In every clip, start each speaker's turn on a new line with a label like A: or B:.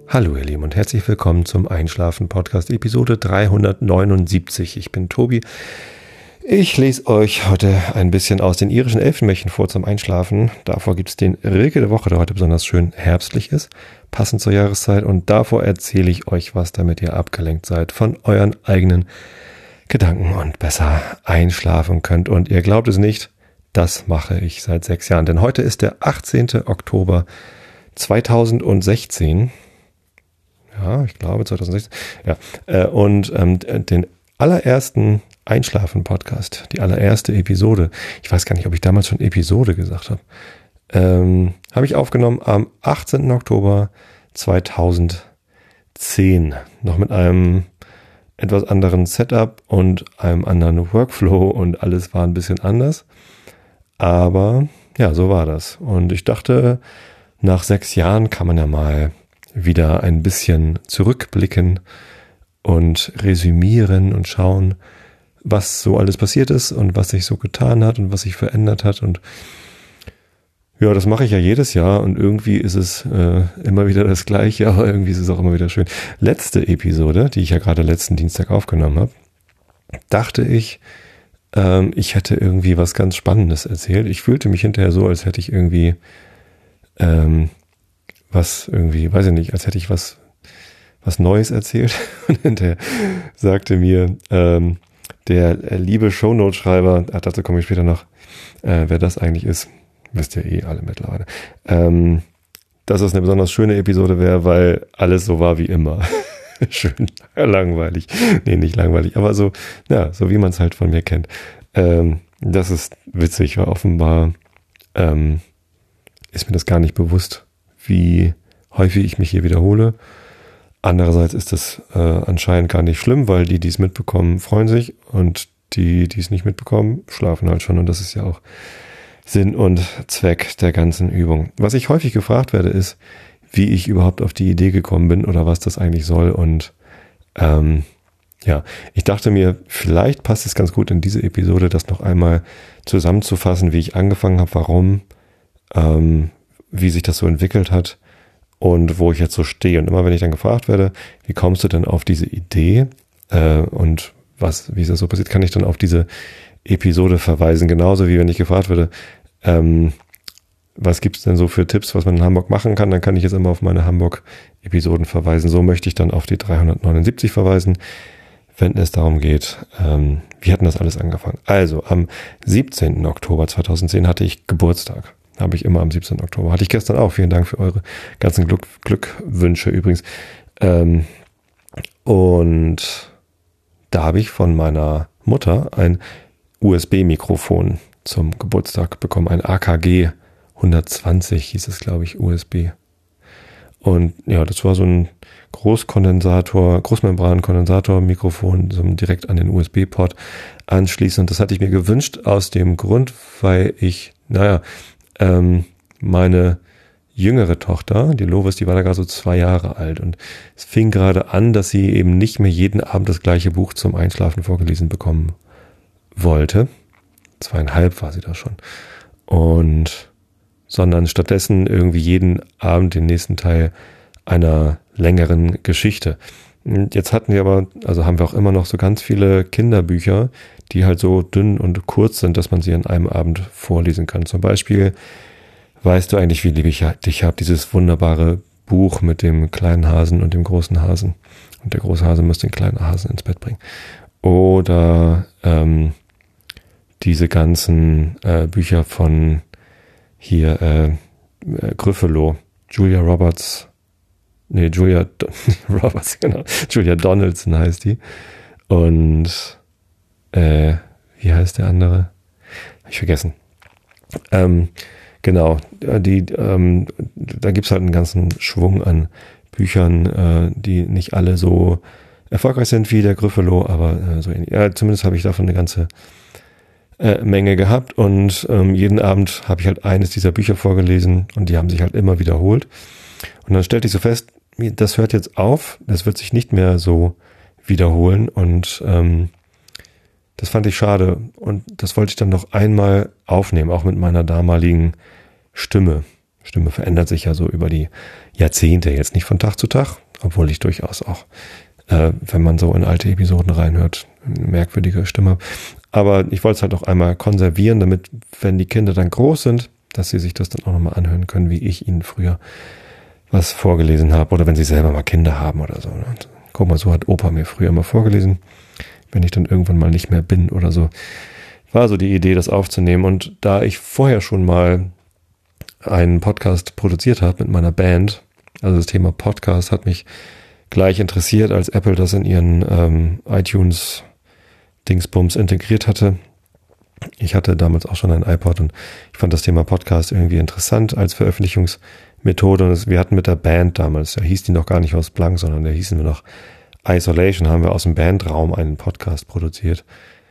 A: Hallo ihr Lieben und herzlich willkommen zum Einschlafen-Podcast Episode 379. Ich bin Tobi. Ich lese euch heute ein bisschen aus den irischen Elfenmärchen vor zum Einschlafen. Davor gibt es den Rilke der Woche, der heute besonders schön herbstlich ist, passend zur Jahreszeit. Und davor erzähle ich euch was, damit ihr abgelenkt seid von euren eigenen Gedanken und besser einschlafen könnt. Und ihr glaubt es nicht, das mache ich seit 6 Jahren. Denn heute ist der 18. Oktober 2016. Ja, ich glaube 2016. Ja, und den allerersten Einschlafen-Podcast, die allererste Episode, ich weiß gar nicht, ob ich damals schon Episode gesagt habe, habe ich aufgenommen am 18. Oktober 2010. Noch mit einem etwas anderen Setup und einem anderen Workflow und alles war ein bisschen anders. Aber ja, so war das. Und ich dachte, nach 6 Jahren kann man ja mal wieder ein bisschen zurückblicken und resümieren und schauen, was so alles passiert ist und was sich so getan hat und was sich verändert hat. Und ja, das mache ich ja jedes Jahr und irgendwie ist es immer wieder das Gleiche, aber irgendwie ist es auch immer wieder schön. Letzte Episode, die ich ja gerade letzten Dienstag aufgenommen habe, dachte ich, ich hätte irgendwie was ganz Spannendes erzählt. Ich fühlte mich hinterher so, als hätte ich irgendwie was irgendwie, weiß ich nicht, als hätte ich was Neues erzählt. Und hinterher sagte mir der liebe Shownote-Schreiber, dazu komme ich später noch, wer das eigentlich ist, wisst ihr eh alle mittlerweile, dass es eine besonders schöne Episode wäre, weil alles so war wie immer. Schön langweilig. Nee, nicht langweilig, aber so, ja, so wie man es halt von mir kennt. Das ist witzig, weil offenbar ist mir das gar nicht bewusst, wie häufig ich mich hier wiederhole. Andererseits ist das anscheinend gar nicht schlimm, weil die es mitbekommen, freuen sich und die es nicht mitbekommen, schlafen halt schon. Und das ist ja auch Sinn und Zweck der ganzen Übung. Was ich häufig gefragt werde, ist, wie ich überhaupt auf die Idee gekommen bin oder was das eigentlich soll. Und ja, ich dachte mir, vielleicht passt es ganz gut in diese Episode, das noch einmal zusammenzufassen, wie ich angefangen habe, warum, wie sich das so entwickelt hat und wo ich jetzt so stehe. Und immer wenn ich dann gefragt werde, wie kommst du denn auf diese Idee und wie ist das so passiert, kann ich dann auf diese Episode verweisen. Genauso wie wenn ich gefragt werde, was gibt es denn so für Tipps, was man in Hamburg machen kann, dann kann ich jetzt immer auf meine Hamburg-Episoden verweisen. So möchte ich dann auf die 379 verweisen, wenn es darum geht, wie hat denn das alles angefangen? Also am 17. Oktober 2010 hatte ich Geburtstag. Habe ich immer am 17. Oktober. Hatte ich gestern auch. Vielen Dank für eure ganzen Glückwünsche übrigens. Und da habe ich von meiner Mutter ein USB-Mikrofon zum Geburtstag bekommen. Ein AKG 120 hieß es, glaube ich, USB. Und ja, das war so ein Großmembran-Kondensator-Mikrofon, so direkt an den USB-Port anschließen. Und das hatte ich mir gewünscht aus dem Grund, weil ich, meine jüngere Tochter, die Lovis, die war da gerade so 2 Jahre alt und es fing gerade an, dass sie eben nicht mehr jeden Abend das gleiche Buch zum Einschlafen vorgelesen bekommen wollte. 2,5 war sie da schon. Sondern stattdessen irgendwie jeden Abend den nächsten Teil einer längeren Geschichte. Und jetzt hatten wir aber, also haben wir auch immer noch so ganz viele Kinderbücher, die halt so dünn und kurz sind, dass man sie an einem Abend vorlesen kann. Zum Beispiel, weißt du eigentlich, wie lieb ich dich habe, dieses wunderbare Buch mit dem kleinen Hasen und dem großen Hasen. Und der große Hase muss den kleinen Hasen ins Bett bringen. Oder diese ganzen Bücher von hier Gryffalo, Julia Roberts, Julia Roberts, genau. Julia Donaldson heißt die. Und wie heißt der andere? Hab ich vergessen. Genau, da gibt's halt einen ganzen Schwung an Büchern, die nicht alle so erfolgreich sind wie der Gryffalo, aber so ähnlich. Ja, zumindest habe ich davon eine ganze Menge gehabt und jeden Abend habe ich halt eines dieser Bücher vorgelesen und die haben sich halt immer wiederholt. Und dann stellte ich so fest, das hört jetzt auf, das wird sich nicht mehr so wiederholen und das fand ich schade und das wollte ich dann noch einmal aufnehmen, auch mit meiner damaligen Stimme. Stimme verändert sich ja so über die Jahrzehnte, jetzt nicht von Tag zu Tag, obwohl ich durchaus auch, wenn man so in alte Episoden reinhört, eine merkwürdige Stimme. Aber ich wollte es halt auch einmal konservieren, damit, wenn die Kinder dann groß sind, dass sie sich das dann auch nochmal anhören können, wie ich ihnen früher was vorgelesen habe. Oder wenn sie selber mal Kinder haben oder so. Und guck mal, so hat Opa mir früher mal vorgelesen, wenn ich dann irgendwann mal nicht mehr bin oder so. War so die Idee, das aufzunehmen. Und da ich vorher schon mal einen Podcast produziert habe mit meiner Band, also das Thema Podcast hat mich gleich interessiert, als Apple das in ihren iTunes-Dingsbums integriert hatte. Ich hatte damals auch schon ein iPod und ich fand das Thema Podcast irgendwie interessant als Veröffentlichungsmethode. Und wir hatten mit der Band damals, da hieß die noch gar nicht Horst Blank, sondern da hießen wir noch Isolation, haben wir aus dem Bandraum einen Podcast produziert.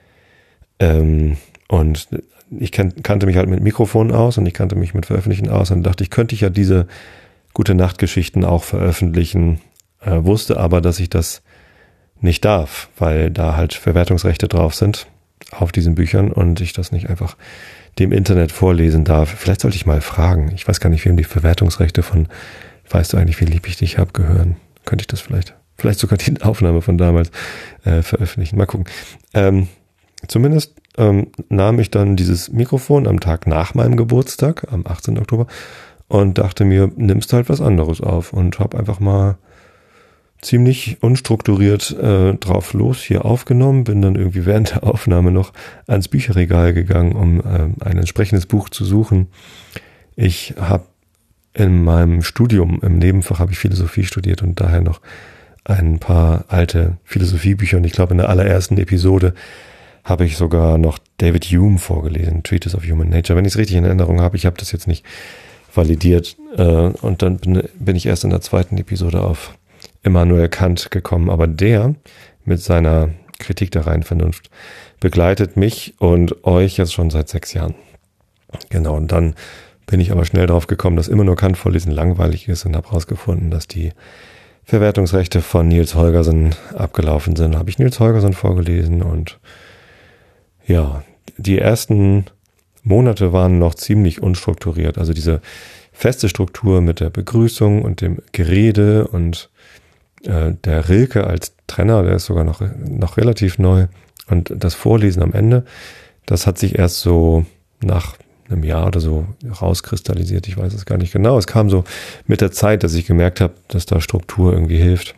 A: Und ich kannte mich halt mit Mikrofonen aus und ich kannte mich mit Veröffentlichen aus und dachte, könnte ich ja diese Gute-Nacht-Geschichten auch veröffentlichen, wusste aber, dass ich das nicht darf, weil da halt Verwertungsrechte drauf sind auf diesen Büchern und ich das nicht einfach dem Internet vorlesen darf. Vielleicht sollte ich mal fragen. Ich weiß gar nicht, wem die Verwertungsrechte von Weißt du eigentlich, wie lieb ich dich hab gehören. Könnte ich das vielleicht sogar die Aufnahme von damals veröffentlichen. Mal gucken. Zumindest nahm ich dann dieses Mikrofon am Tag nach meinem Geburtstag, am 18. Oktober, und dachte mir, nimmst halt was anderes auf und habe einfach mal ziemlich unstrukturiert drauf los hier aufgenommen, bin dann irgendwie während der Aufnahme noch ans Bücherregal gegangen, um ein entsprechendes Buch zu suchen. Ich habe in meinem Studium, im Nebenfach habe ich Philosophie studiert und daher noch ein paar alte Philosophiebücher und ich glaube in der allerersten Episode habe ich sogar noch David Hume vorgelesen, Treatise of Human Nature, wenn ich es richtig in Erinnerung habe. Ich habe das jetzt nicht validiert und dann bin ich erst in der zweiten Episode auf Immanuel Kant gekommen, aber der mit seiner Kritik der reinen Vernunft begleitet mich und euch jetzt schon seit 6 Jahren. Genau, und dann bin ich aber schnell drauf gekommen, dass immer nur Kant vorlesen langweilig ist und habe herausgefunden, dass die Verwertungsrechte von Niels Holgersen abgelaufen sind. Habe ich Niels Holgersen vorgelesen und ja, die ersten Monate waren noch ziemlich unstrukturiert. Also diese feste Struktur mit der Begrüßung und dem Gerede und der Rilke als Trenner, der ist sogar noch relativ neu. Und das Vorlesen am Ende, das hat sich erst so nach einem Jahr oder so rauskristallisiert. Ich weiß es gar nicht genau. Es kam so mit der Zeit, dass ich gemerkt habe, dass da Struktur irgendwie hilft.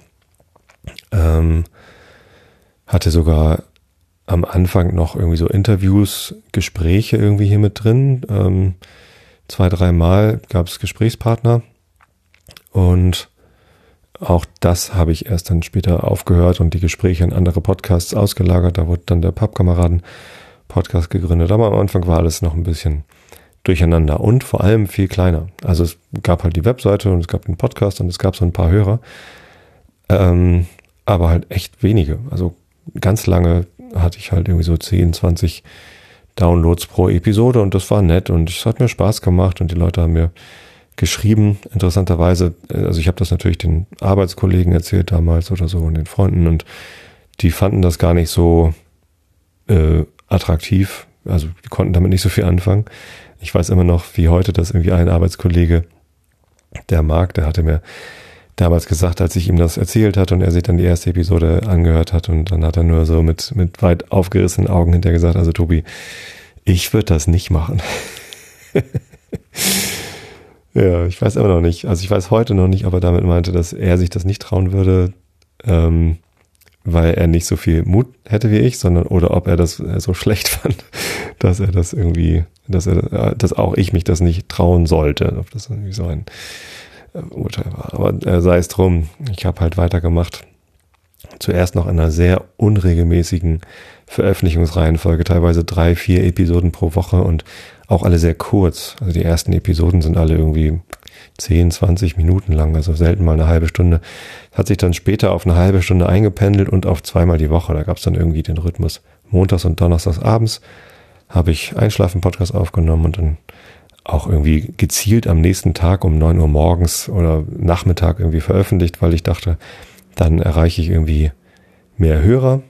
A: Hatte sogar am Anfang noch irgendwie so Interviews, Gespräche irgendwie hier mit drin. 2-3 Mal gab es Gesprächspartner und auch das habe ich erst dann später aufgehört und die Gespräche in andere Podcasts ausgelagert. Da wurde dann der Pappkameraden-Podcast gegründet. Aber am Anfang war alles noch ein bisschen durcheinander und vor allem viel kleiner. Also es gab halt die Webseite und es gab den Podcast und es gab so ein paar Hörer. Aber halt echt wenige. Also ganz lange hatte ich halt irgendwie so 10, 20 Downloads pro Episode und das war nett und es hat mir Spaß gemacht und die Leute haben mir geschrieben, interessanterweise, also ich habe das natürlich den Arbeitskollegen erzählt damals oder so und den Freunden und die fanden das gar nicht so attraktiv, also die konnten damit nicht so viel anfangen. Ich weiß immer noch, wie heute, dass irgendwie ein Arbeitskollege, der Marc, der hatte mir damals gesagt, als ich ihm das erzählt hatte und er sich dann die erste Episode angehört hat und dann hat er nur so mit weit aufgerissenen Augen hinterher gesagt, also Tobi, ich würde das nicht machen. Ja, ich weiß immer noch nicht. Also ich weiß heute noch nicht, ob er damit meinte, dass er sich das nicht trauen würde, weil er nicht so viel Mut hätte wie ich, sondern oder ob er das so schlecht fand, dass er das irgendwie, dass auch ich mich das nicht trauen sollte. Ob das irgendwie so ein Urteil war. Aber sei es drum, ich habe halt weitergemacht. Zuerst noch in einer sehr unregelmäßigen Veröffentlichungsreihenfolge, teilweise 3-4 Episoden pro Woche und auch alle sehr kurz. Also die ersten Episoden sind alle irgendwie 10-20 Minuten lang, also selten mal eine halbe Stunde. Hat sich dann später auf eine halbe Stunde eingependelt und auf 2-mal die Woche. Da gab es dann irgendwie den Rhythmus. Montags und Donnerstags abends habe ich Einschlafen-Podcast aufgenommen und dann auch irgendwie gezielt am nächsten Tag um 9 Uhr morgens oder Nachmittag irgendwie veröffentlicht, weil ich dachte, dann erreiche ich irgendwie mehr Hörer.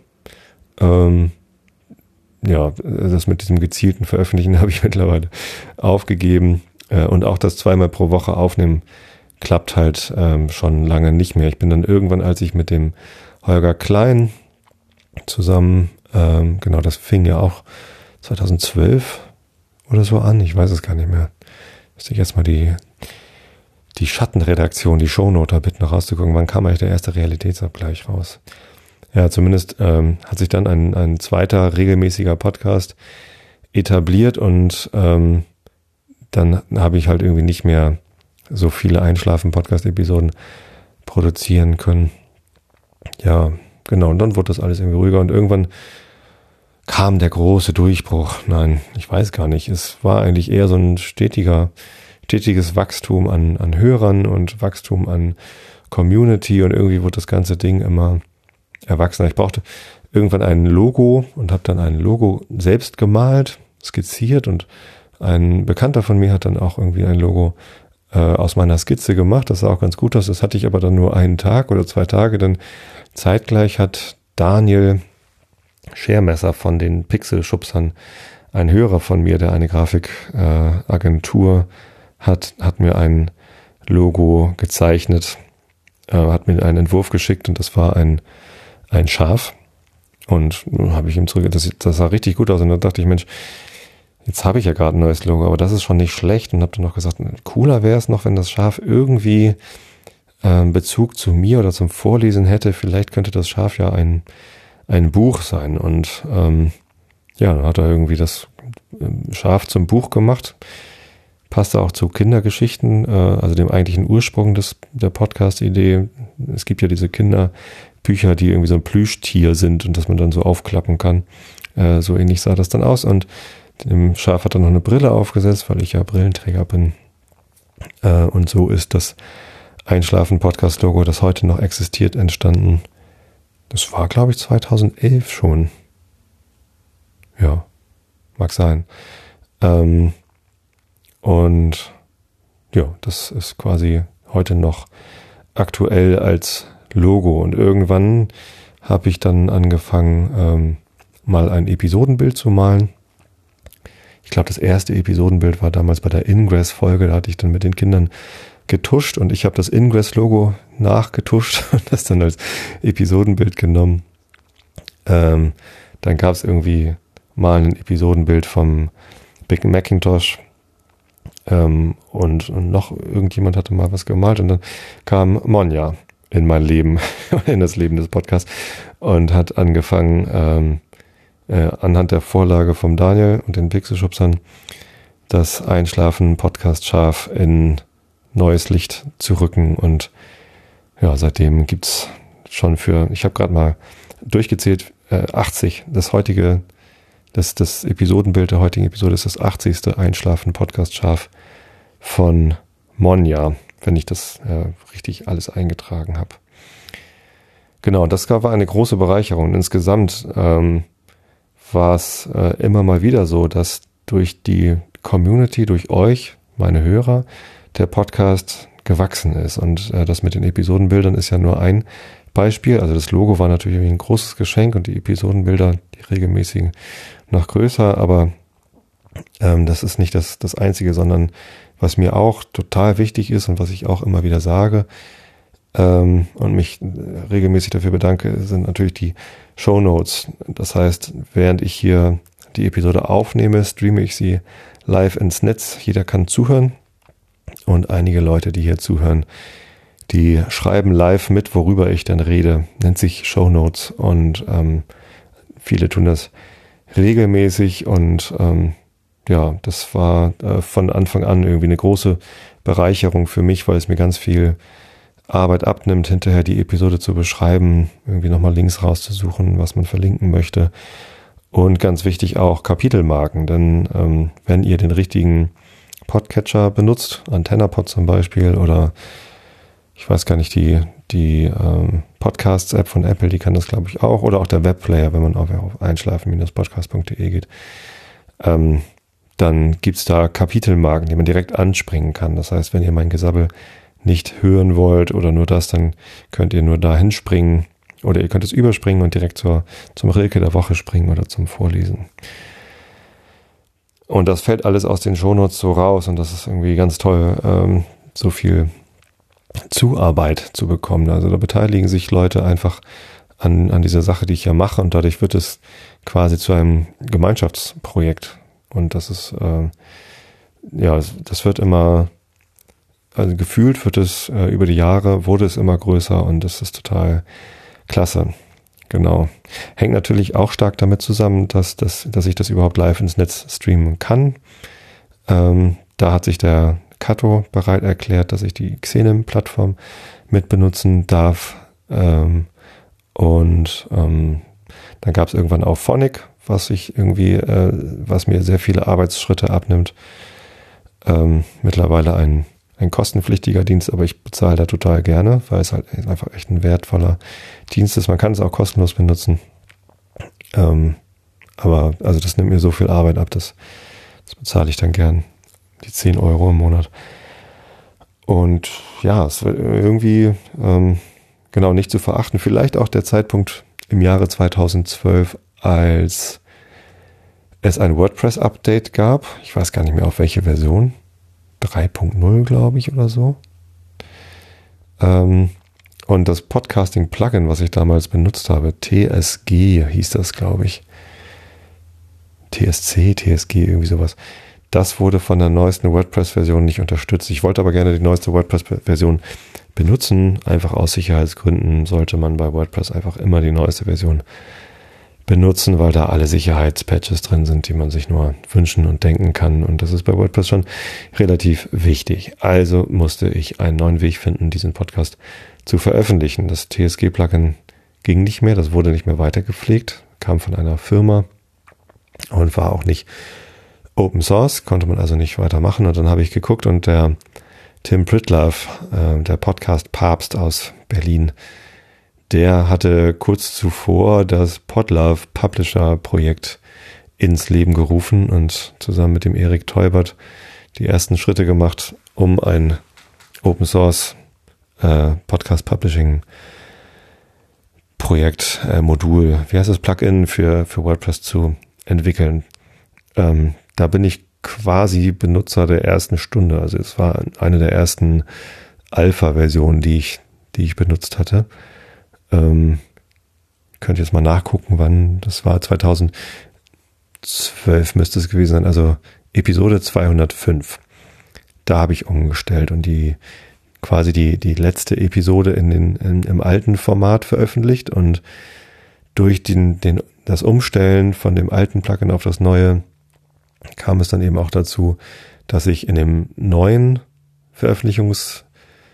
A: Ja, das mit diesem gezielten Veröffentlichen habe ich mittlerweile aufgegeben Und auch das 2-mal pro Woche aufnehmen klappt halt schon lange nicht mehr. Ich bin dann irgendwann, als ich mit dem Holger Klein zusammen, genau, das fing ja auch 2012 oder so an, ich weiß es gar nicht mehr. Müsste ich jetzt mal die Schattenredaktion, die Shownote bitten, noch rauszugucken, wann kam eigentlich der erste Realitätsabgleich raus? Ja, zumindest hat sich dann ein zweiter regelmäßiger Podcast etabliert und dann habe ich halt irgendwie nicht mehr so viele Einschlafen-Podcast-Episoden produzieren können. Ja, genau, und dann wurde das alles irgendwie ruhiger und irgendwann kam der große Durchbruch. Nein, ich weiß gar nicht. Es war eigentlich eher so ein stetiges Wachstum an Hörern und Wachstum an Community und irgendwie wurde das ganze Ding immer erwachsener. Ich brauchte irgendwann ein Logo und habe dann ein Logo selbst gemalt, skizziert und ein Bekannter von mir hat dann auch irgendwie ein Logo aus meiner Skizze gemacht. Das sah auch ganz gut aus. Das hatte ich aber dann nur einen Tag oder 2 Tage. Dann zeitgleich hat Daniel Schermesser von den Pixelschubsern, ein Hörer von mir, der eine Grafikagentur hat mir ein Logo gezeichnet, hat mir einen Entwurf geschickt und das war ein Schaf. Und habe ich ihm zurück, das sah richtig gut aus und dann dachte ich, Mensch, jetzt habe ich ja gerade ein neues Logo, aber das ist schon nicht schlecht und habe dann noch gesagt, cooler wäre es noch, wenn das Schaf irgendwie Bezug zu mir oder zum Vorlesen hätte. Vielleicht könnte das Schaf ja ein Buch sein und ja, dann hat er irgendwie das Schaf zum Buch gemacht. Passte auch zu Kindergeschichten, also dem eigentlichen Ursprung der Podcast-Idee. Es gibt ja diese Kinderbücher, die irgendwie so ein Plüschtier sind und das man dann so aufklappen kann. So ähnlich sah das dann aus und dem Schaf hat er noch eine Brille aufgesetzt, weil ich ja Brillenträger bin. Und so ist das Einschlafen-Podcast-Logo, das heute noch existiert, entstanden. Das war, glaube ich, 2011 schon. Ja, mag sein. Und ja, das ist quasi heute noch aktuell als Logo. Und irgendwann habe ich dann angefangen, mal ein Episodenbild zu malen. Ich glaube, das erste Episodenbild war damals bei der Ingress-Folge. Da hatte ich dann mit den Kindern getuscht und ich habe das Ingress-Logo nachgetuscht und das dann als Episodenbild genommen. Dann gab es irgendwie mal ein Episodenbild vom Big Macintosh und noch irgendjemand hatte mal was gemalt und dann kam Monja in mein Leben, in das Leben des Podcasts und hat angefangen, anhand der Vorlage vom Daniel und den Pixelschubsern das Einschlafen-Podcast-Schaf in neues Licht zu rücken und ja, seitdem gibt's schon ich habe gerade mal durchgezählt, 80, das Episodenbild der heutigen Episode ist das 80. Einschlafen-Podcast-Schaf von Monja, wenn ich das richtig alles eingetragen habe. Genau, das war eine große Bereicherung. Insgesamt war es immer mal wieder so, dass durch die Community, durch euch, meine Hörer, der Podcast gewachsen ist. Und das mit den Episodenbildern ist ja nur ein Beispiel. Also das Logo war natürlich ein großes Geschenk und die Episodenbilder, die regelmäßigen, noch größer. Aber das ist nicht das Einzige, sondern was mir auch total wichtig ist und was ich auch immer wieder sage und mich regelmäßig dafür bedanke, sind natürlich die Shownotes. Das heißt, während ich hier die Episode aufnehme, streame ich sie live ins Netz. Jeder kann zuhören. Und einige Leute, die hier zuhören, die schreiben live mit, worüber ich dann rede. Nennt sich Shownotes. Und viele tun das regelmäßig. Und ja, das war von Anfang an irgendwie eine große Bereicherung für mich, weil es mir ganz viel Arbeit abnimmt, hinterher die Episode zu beschreiben, irgendwie nochmal Links rauszusuchen, was man verlinken möchte. Und ganz wichtig auch Kapitelmarken, denn wenn ihr den richtigen Podcatcher benutzt, AntennaPod zum Beispiel oder ich weiß gar nicht, die Podcasts-App von Apple, die kann das glaube ich auch oder auch der Webplayer, wenn man auf einschlafen-podcast.de geht, dann gibt's da Kapitelmarken, die man direkt anspringen kann. Das heißt, wenn ihr mein Gesabbel nicht hören wollt oder nur das, dann könnt ihr nur dahin springen oder ihr könnt es überspringen und direkt zum Rilke der Woche springen oder zum Vorlesen. Und das fällt alles aus den Shownotes so raus und das ist irgendwie ganz toll, so viel Zuarbeit zu bekommen. Also da beteiligen sich Leute einfach an dieser Sache, die ich ja mache und dadurch wird es quasi zu einem Gemeinschaftsprojekt. Und das ist, das wird immer, also gefühlt wird es über die Jahre, wurde es immer größer und das ist total klasse. Genau. Hängt natürlich auch stark damit zusammen, dass ich das überhaupt live ins Netz streamen kann. Da hat sich der Kato bereit erklärt, dass ich die Xenem-Plattform mit benutzen darf. Dann gab es irgendwann auch Phonic, was mir sehr viele Arbeitsschritte abnimmt. Mittlerweile ein kostenpflichtiger Dienst, aber ich bezahle da total gerne, weil es halt einfach echt ein wertvoller Dienst ist. Man kann es auch kostenlos benutzen. Aber also das nimmt mir so viel Arbeit ab, das bezahle ich dann gern. Die 10 Euro im Monat. Und ja, es wird irgendwie genau nicht zu verachten. Vielleicht auch der Zeitpunkt im Jahre 2012, als es ein WordPress-Update gab. Ich weiß gar nicht mehr auf welche Version. 3.0, glaube ich, oder so. Und das Podcasting-Plugin, was ich damals benutzt habe, TSG hieß das, glaube ich. TSG, irgendwie sowas. Das wurde von der neuesten WordPress-Version nicht unterstützt. Ich wollte aber gerne die neueste WordPress-Version benutzen. Einfach aus Sicherheitsgründen sollte man bei WordPress einfach immer die neueste Version benutzen, weil da alle Sicherheitspatches drin sind, die man sich nur wünschen und denken kann. Und das ist bei WordPress schon relativ wichtig. Also musste ich einen neuen Weg finden, diesen Podcast zu veröffentlichen. Das TSG-Plugin ging nicht mehr, das wurde nicht mehr weitergepflegt, kam von einer Firma und war auch nicht Open Source, konnte man also nicht weitermachen. Und dann habe ich geguckt und der Tim Pritlove, der Podcast-Papst aus Berlin, der hatte kurz zuvor das Podlove Publisher Projekt ins Leben gerufen und zusammen mit dem Erik Teubert die ersten Schritte gemacht, um ein Open Source Podcast Publishing Projekt, Modul, wie heißt das, Plugin für WordPress zu entwickeln. Da bin ich quasi Benutzer der ersten Stunde. Also es war eine der ersten Alpha-Versionen, die ich benutzt hatte. Könnt ihr jetzt mal nachgucken, wann das war. 2012 müsste es gewesen sein. Also Episode 205. Da habe ich umgestellt und die letzte Episode im alten Format veröffentlicht und durch das Umstellen von dem alten Plugin auf das neue kam es dann eben auch dazu, dass ich in dem neuen Veröffentlichungsmodul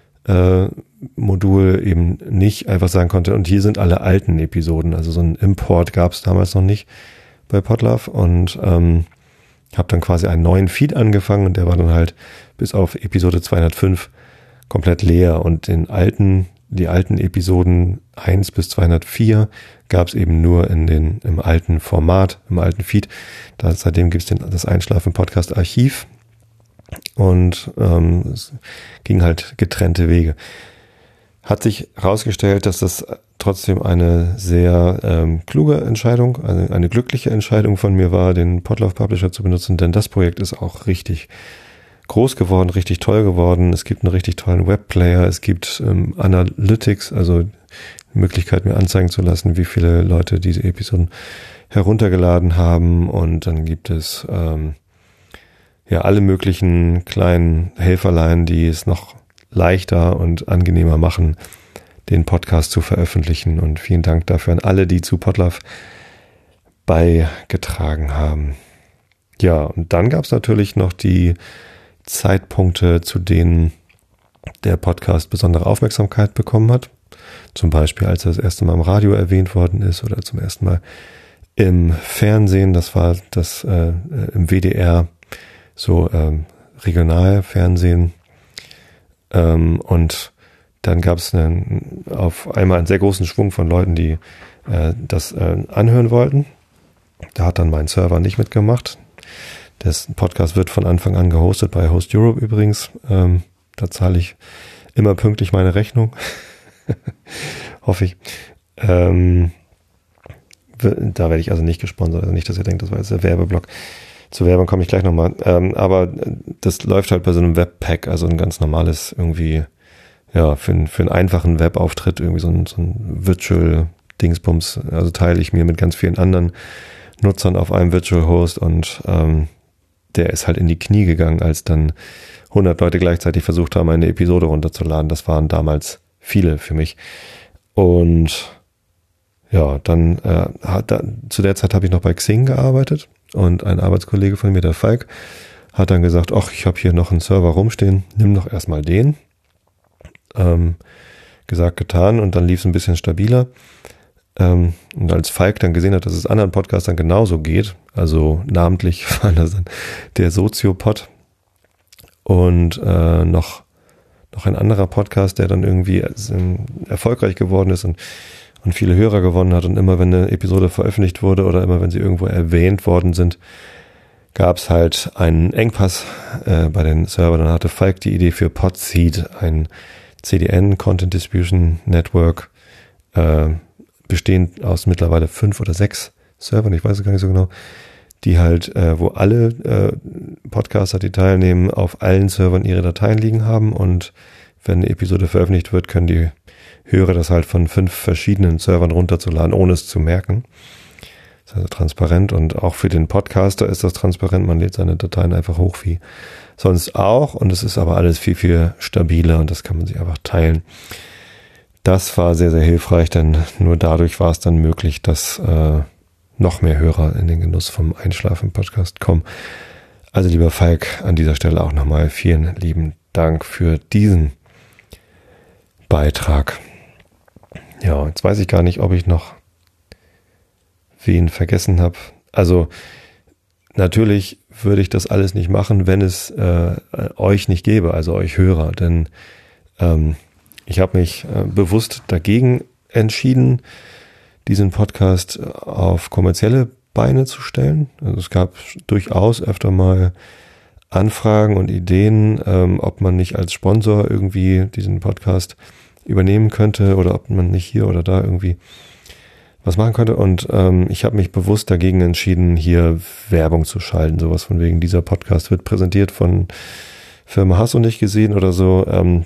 A: eben nicht einfach sagen konnte, und hier sind alle alten Episoden. Also so einen Import gab es damals noch nicht bei Podlove und habe dann quasi einen neuen Feed angefangen und der war dann halt bis auf Episode 205 komplett leer und die alten Episoden 1 bis 204 gab es eben nur im alten Format, im alten Feed. Seitdem gibt es das Einschlafen-Podcast-Archiv und es ging halt getrennte Wege. Hat sich herausgestellt, dass das trotzdem eine sehr kluge Entscheidung, also eine glückliche Entscheidung von mir war, den Podlove Publisher zu benutzen, denn das Projekt ist auch richtig groß geworden, richtig toll geworden. Es gibt einen richtig tollen Webplayer, es gibt Analytics, also die Möglichkeit, mir anzeigen zu lassen, wie viele Leute diese Episoden heruntergeladen haben, und dann gibt es alle möglichen kleinen Helferlein, die es noch leichter und angenehmer machen, den Podcast zu veröffentlichen, und vielen Dank dafür an alle, die zu Podlove beigetragen haben. Ja, und dann gab es natürlich noch die Zeitpunkte, zu denen der Podcast besondere Aufmerksamkeit bekommen hat. Zum Beispiel, als er das erste Mal im Radio erwähnt worden ist oder zum ersten Mal im Fernsehen. Das war das im WDR, so Regionalfernsehen. Und dann gab es auf einmal einen sehr großen Schwung von Leuten, die das anhören wollten. Da hat dann mein Server nicht mitgemacht. Der Podcast wird von Anfang an gehostet bei Host Europe übrigens. Da zahle ich immer pünktlich meine Rechnung. Hoffe ich. Da werde ich also nicht gesponsert. Also nicht, dass ihr denkt, das war jetzt der Werbeblock. Zur Werbung komme ich gleich nochmal. Aber das läuft halt bei so einem Webpack, also ein ganz normales irgendwie, ja, für einen einfachen Webauftritt irgendwie so ein Virtual Dingsbums. Also teile ich mir mit ganz vielen anderen Nutzern auf einem Virtual Host und der ist halt in die Knie gegangen, als dann 100 Leute gleichzeitig versucht haben, eine Episode runterzuladen. Das waren damals viele für mich. Und ja, dann zu der Zeit habe ich noch bei Xing gearbeitet und ein Arbeitskollege von mir, der Falk, hat dann gesagt, ach, ich habe hier noch einen Server rumstehen, nimm doch erstmal den. Gesagt, getan, und dann lief es ein bisschen stabiler. Und als Falk dann gesehen hat, dass es anderen Podcastern genauso geht, also namentlich war das dann der Soziopod und noch ein anderer Podcast, der dann irgendwie erfolgreich geworden ist und viele Hörer gewonnen hat, und immer wenn eine Episode veröffentlicht wurde oder immer wenn sie irgendwo erwähnt worden sind, gab es halt einen Engpass bei den Servern. Dann hatte Falk die Idee für Podseed, ein CDN, Content Distribution Network, bestehend aus mittlerweile 5 oder 6 Servern, ich weiß es gar nicht so genau, die halt, wo alle Podcaster, die teilnehmen, auf allen Servern ihre Dateien liegen haben, und wenn eine Episode veröffentlicht wird, können die Hörer das halt von 5 verschiedenen Servern runterzuladen, ohne es zu merken. Das ist also transparent, und auch für den Podcaster ist das transparent, man lädt seine Dateien einfach hoch wie sonst auch, und es ist aber alles viel, viel stabiler, und das kann man sich einfach teilen. Das war sehr, sehr hilfreich, denn nur dadurch war es dann möglich, dass noch mehr Hörer in den Genuss vom Einschlafen-Podcast kommen. Also lieber Falk, an dieser Stelle auch nochmal vielen lieben Dank für diesen Beitrag. Ja, jetzt weiß ich gar nicht, ob ich noch wen vergessen habe. Also natürlich würde ich das alles nicht machen, wenn es euch nicht gäbe, also euch Hörer, denn ich habe mich bewusst dagegen entschieden, diesen Podcast auf kommerzielle Beine zu stellen. Also es gab durchaus öfter mal Anfragen und Ideen, ob man nicht als Sponsor irgendwie diesen Podcast übernehmen könnte oder ob man nicht hier oder da irgendwie was machen könnte. Und ich habe mich bewusst dagegen entschieden, hier Werbung zu schalten. Sowas von wegen, dieser Podcast wird präsentiert von Firma Hast du nicht gesehen oder so.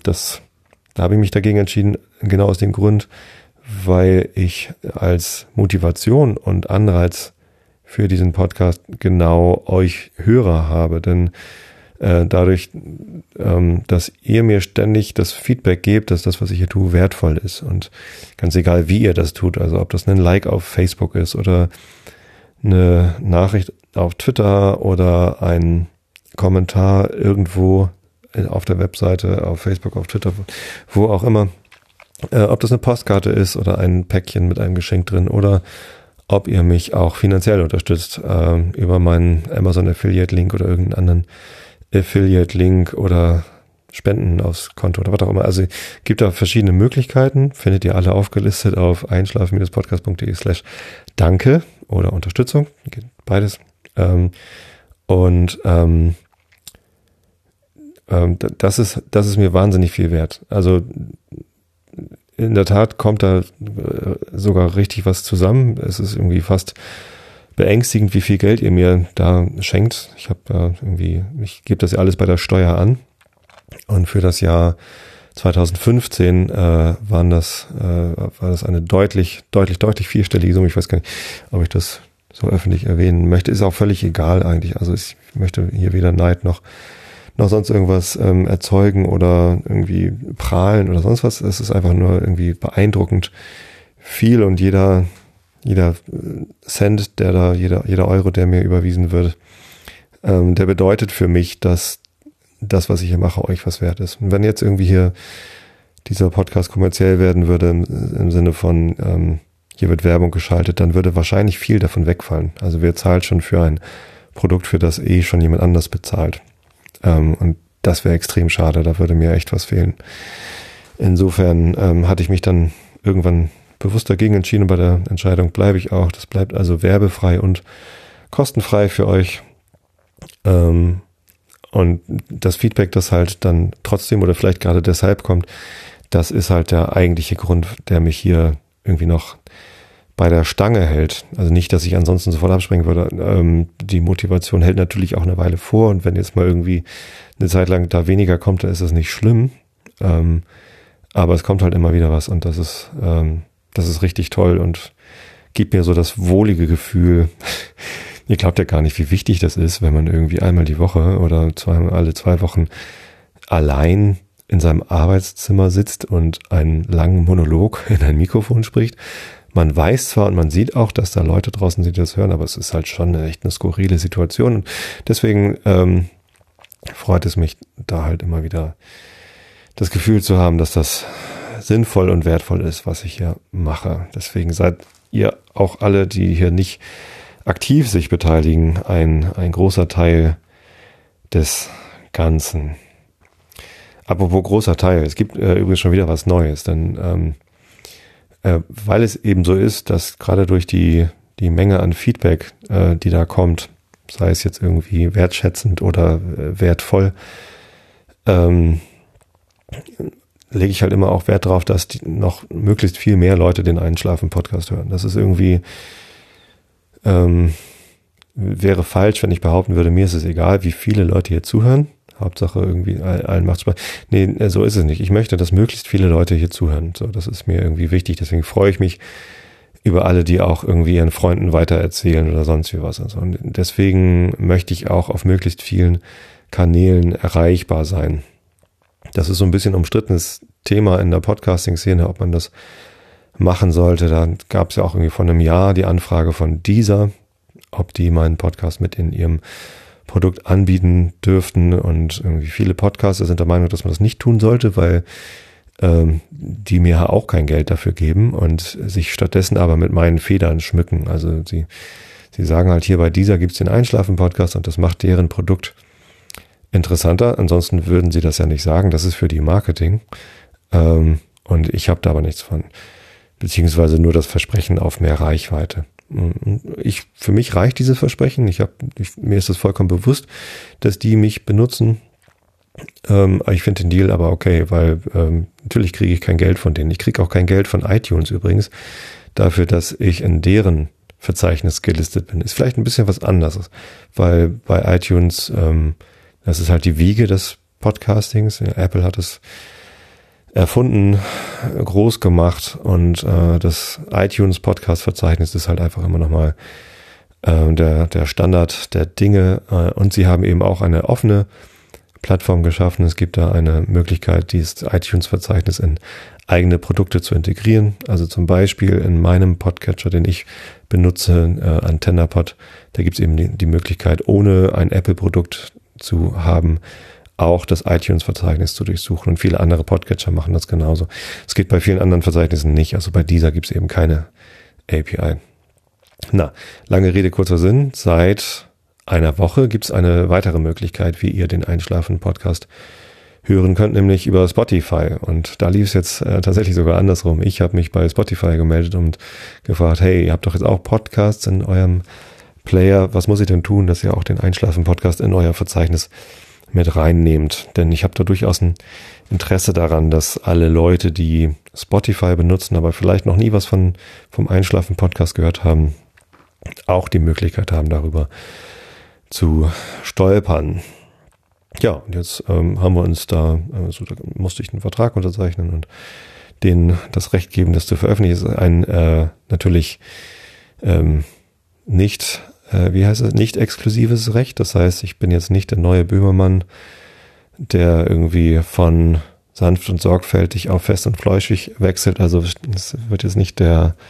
A: Da habe ich mich dagegen entschieden, genau aus dem Grund, weil ich als Motivation und Anreiz für diesen Podcast genau euch Hörer habe. Denn dadurch, dass ihr mir ständig das Feedback gebt, dass das, was ich hier tue, wertvoll ist. Und ganz egal, wie ihr das tut, also ob das ein Like auf Facebook ist oder eine Nachricht auf Twitter oder ein Kommentar irgendwo auf der Webseite, auf Facebook, auf Twitter, wo auch immer, ob das eine Postkarte ist oder ein Päckchen mit einem Geschenk drin oder ob ihr mich auch finanziell unterstützt über meinen Amazon Affiliate Link oder irgendeinen anderen Affiliate Link oder Spenden aufs Konto oder was auch immer. Also gibt da verschiedene Möglichkeiten, findet ihr alle aufgelistet auf einschlafen-podcast.de/danke oder Unterstützung, geht beides. Das ist mir wahnsinnig viel wert. Also in der Tat kommt da sogar richtig was zusammen. Es ist irgendwie fast beängstigend, wie viel Geld ihr mir da schenkt. Ich gebe das ja alles bei der Steuer an. Und für das Jahr 2015 war das eine deutlich vierstellige Summe. Ich weiß gar nicht, ob ich das so öffentlich erwähnen möchte. Ist auch völlig egal eigentlich. Also ich möchte hier weder Neid noch sonst irgendwas erzeugen oder irgendwie prahlen oder sonst was. Es ist einfach nur irgendwie beeindruckend viel, und jeder Cent, jeder Euro, der mir überwiesen wird, der bedeutet für mich, dass das, was ich hier mache, euch was wert ist. Und wenn jetzt irgendwie hier dieser Podcast kommerziell werden würde, im Sinne von hier wird Werbung geschaltet, dann würde wahrscheinlich viel davon wegfallen. Also wer zahlt schon für ein Produkt, für das schon jemand anders bezahlt? Und das wäre extrem schade, da würde mir echt was fehlen. Insofern hatte ich mich dann irgendwann bewusst dagegen entschieden, und bei der Entscheidung bleibe ich auch. Das bleibt also werbefrei und kostenfrei für euch. Und das Feedback, das halt dann trotzdem oder vielleicht gerade deshalb kommt, das ist halt der eigentliche Grund, der mich hier irgendwie noch bei der Stange hält. Also nicht, dass ich ansonsten sofort abspringen würde. Die Motivation hält natürlich auch eine Weile vor und wenn jetzt mal irgendwie eine Zeit lang da weniger kommt, dann ist das nicht schlimm. Aber es kommt halt immer wieder was und das ist richtig toll und gibt mir so das wohlige Gefühl. Ihr glaubt ja gar nicht, wie wichtig das ist, wenn man irgendwie einmal die Woche oder alle 2 Wochen allein in seinem Arbeitszimmer sitzt und einen langen Monolog in ein Mikrofon spricht. Man weiß zwar und man sieht auch, dass da Leute draußen sind, die das hören, aber es ist halt schon echt eine skurrile Situation. Und deswegen freut es mich, da halt immer wieder das Gefühl zu haben, dass das sinnvoll und wertvoll ist, was ich hier mache. Deswegen seid ihr auch alle, die hier nicht aktiv sich beteiligen, ein großer Teil des Ganzen. Apropos großer Teil, es gibt übrigens schon wieder was Neues, denn weil es eben so ist, dass gerade durch die Menge an Feedback, die da kommt, sei es jetzt irgendwie wertschätzend oder wertvoll, lege ich halt immer auch Wert drauf, dass noch möglichst viel mehr Leute den Einschlafen-Podcast hören. Das ist irgendwie, wäre falsch, wenn ich behaupten würde, mir ist es egal, wie viele Leute hier zuhören. Hauptsache irgendwie allen macht Spaß. Nee, so ist es nicht. Ich möchte, dass möglichst viele Leute hier zuhören. So, das ist mir irgendwie wichtig. Deswegen freue ich mich über alle, die auch irgendwie ihren Freunden weitererzählen oder sonst wie was. Also, und deswegen möchte ich auch auf möglichst vielen Kanälen erreichbar sein. Das ist so ein bisschen umstrittenes Thema in der Podcasting-Szene, ob man das machen sollte. Da gab es ja auch irgendwie vor einem Jahr die Anfrage von Deezer, ob die meinen Podcast mit in ihrem Produkt anbieten dürften und irgendwie viele Podcaster sind der Meinung, dass man das nicht tun sollte, weil die mir auch kein Geld dafür geben und sich stattdessen aber mit meinen Federn schmücken. Also sie sagen halt, hier bei Deezer gibt's den Einschlafen-Podcast und das macht deren Produkt interessanter. Ansonsten würden sie das ja nicht sagen. Das ist für die Marketing. Und ich habe da aber nichts von. Beziehungsweise nur das Versprechen auf mehr Reichweite. Für mich reicht dieses Versprechen. Mir ist das vollkommen bewusst, dass die mich benutzen. Ich finde den Deal aber okay, weil natürlich kriege ich kein Geld von denen. Ich kriege auch kein Geld von iTunes übrigens dafür, dass ich in deren Verzeichnis gelistet bin. Ist vielleicht ein bisschen was anderes, weil bei iTunes, das ist halt die Wiege des Podcastings. Apple hat es erfunden, groß gemacht und das iTunes-Podcast-Verzeichnis ist halt einfach immer nochmal der Standard der Dinge und sie haben eben auch eine offene Plattform geschaffen. Es gibt da eine Möglichkeit, dieses iTunes-Verzeichnis in eigene Produkte zu integrieren. Also zum Beispiel in meinem Podcatcher, den ich benutze, AntennaPod, da gibt es eben die Möglichkeit, ohne ein Apple-Produkt zu haben, auch das iTunes-Verzeichnis zu durchsuchen und viele andere Podcatcher machen das genauso. Es geht bei vielen anderen Verzeichnissen nicht, also bei dieser gibt es eben keine API. Na, lange Rede, kurzer Sinn. Seit einer Woche gibt es eine weitere Möglichkeit, wie ihr den Einschlafen-Podcast hören könnt, nämlich über Spotify. Und da lief es jetzt tatsächlich sogar andersrum. Ich habe mich bei Spotify gemeldet und gefragt, hey, ihr habt doch jetzt auch Podcasts in eurem Player. Was muss ich denn tun, dass ihr auch den Einschlafen-Podcast in euer Verzeichnis mit reinnehmt? Denn ich habe da durchaus ein Interesse daran, dass alle Leute, die Spotify benutzen, aber vielleicht noch nie was vom Einschlafen-Podcast gehört haben, auch die Möglichkeit haben, darüber zu stolpern. Ja, und jetzt haben wir uns da musste ich einen Vertrag unterzeichnen und denen das Recht geben, das zu veröffentlichen. Das ist ein natürlich nicht exklusives Recht. Das heißt, ich bin jetzt nicht der neue Böhmermann, der irgendwie von sanft und sorgfältig auf fest und flauschig wechselt. Also es wird jetzt nicht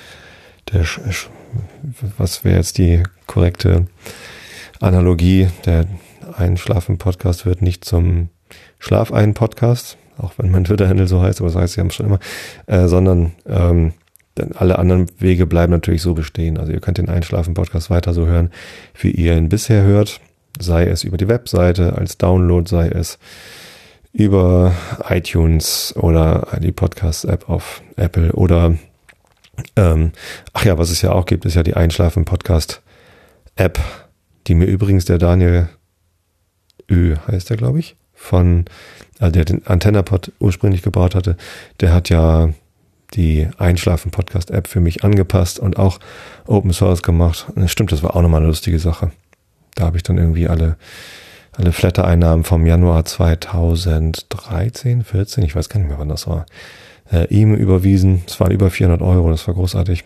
A: was wäre jetzt die korrekte Analogie, der Einschlafen-Podcast wird nicht zum Schlafein-Podcast, auch wenn mein Twitter-Handle so heißt, aber das heißt, sie haben es schon immer, sondern alle anderen Wege bleiben natürlich so bestehen. Also ihr könnt den Einschlafen-Podcast weiter so hören, wie ihr ihn bisher hört, sei es über die Webseite, als Download, sei es über iTunes oder die Podcast-App auf Apple oder was es ja auch gibt, ist ja die Einschlafen-Podcast-App, die mir übrigens der Daniel heißt der, glaube ich, der den AntennaPod ursprünglich gebaut hatte, der hat ja die Einschlafen-Podcast-App für mich angepasst und auch Open Source gemacht. Stimmt, das war auch nochmal eine lustige Sache. Da habe ich dann irgendwie alle Flatter-Einnahmen vom Januar 2013, 14, ich weiß gar nicht mehr, wann das war, ihm überwiesen. Es waren über 400 Euro, das war großartig.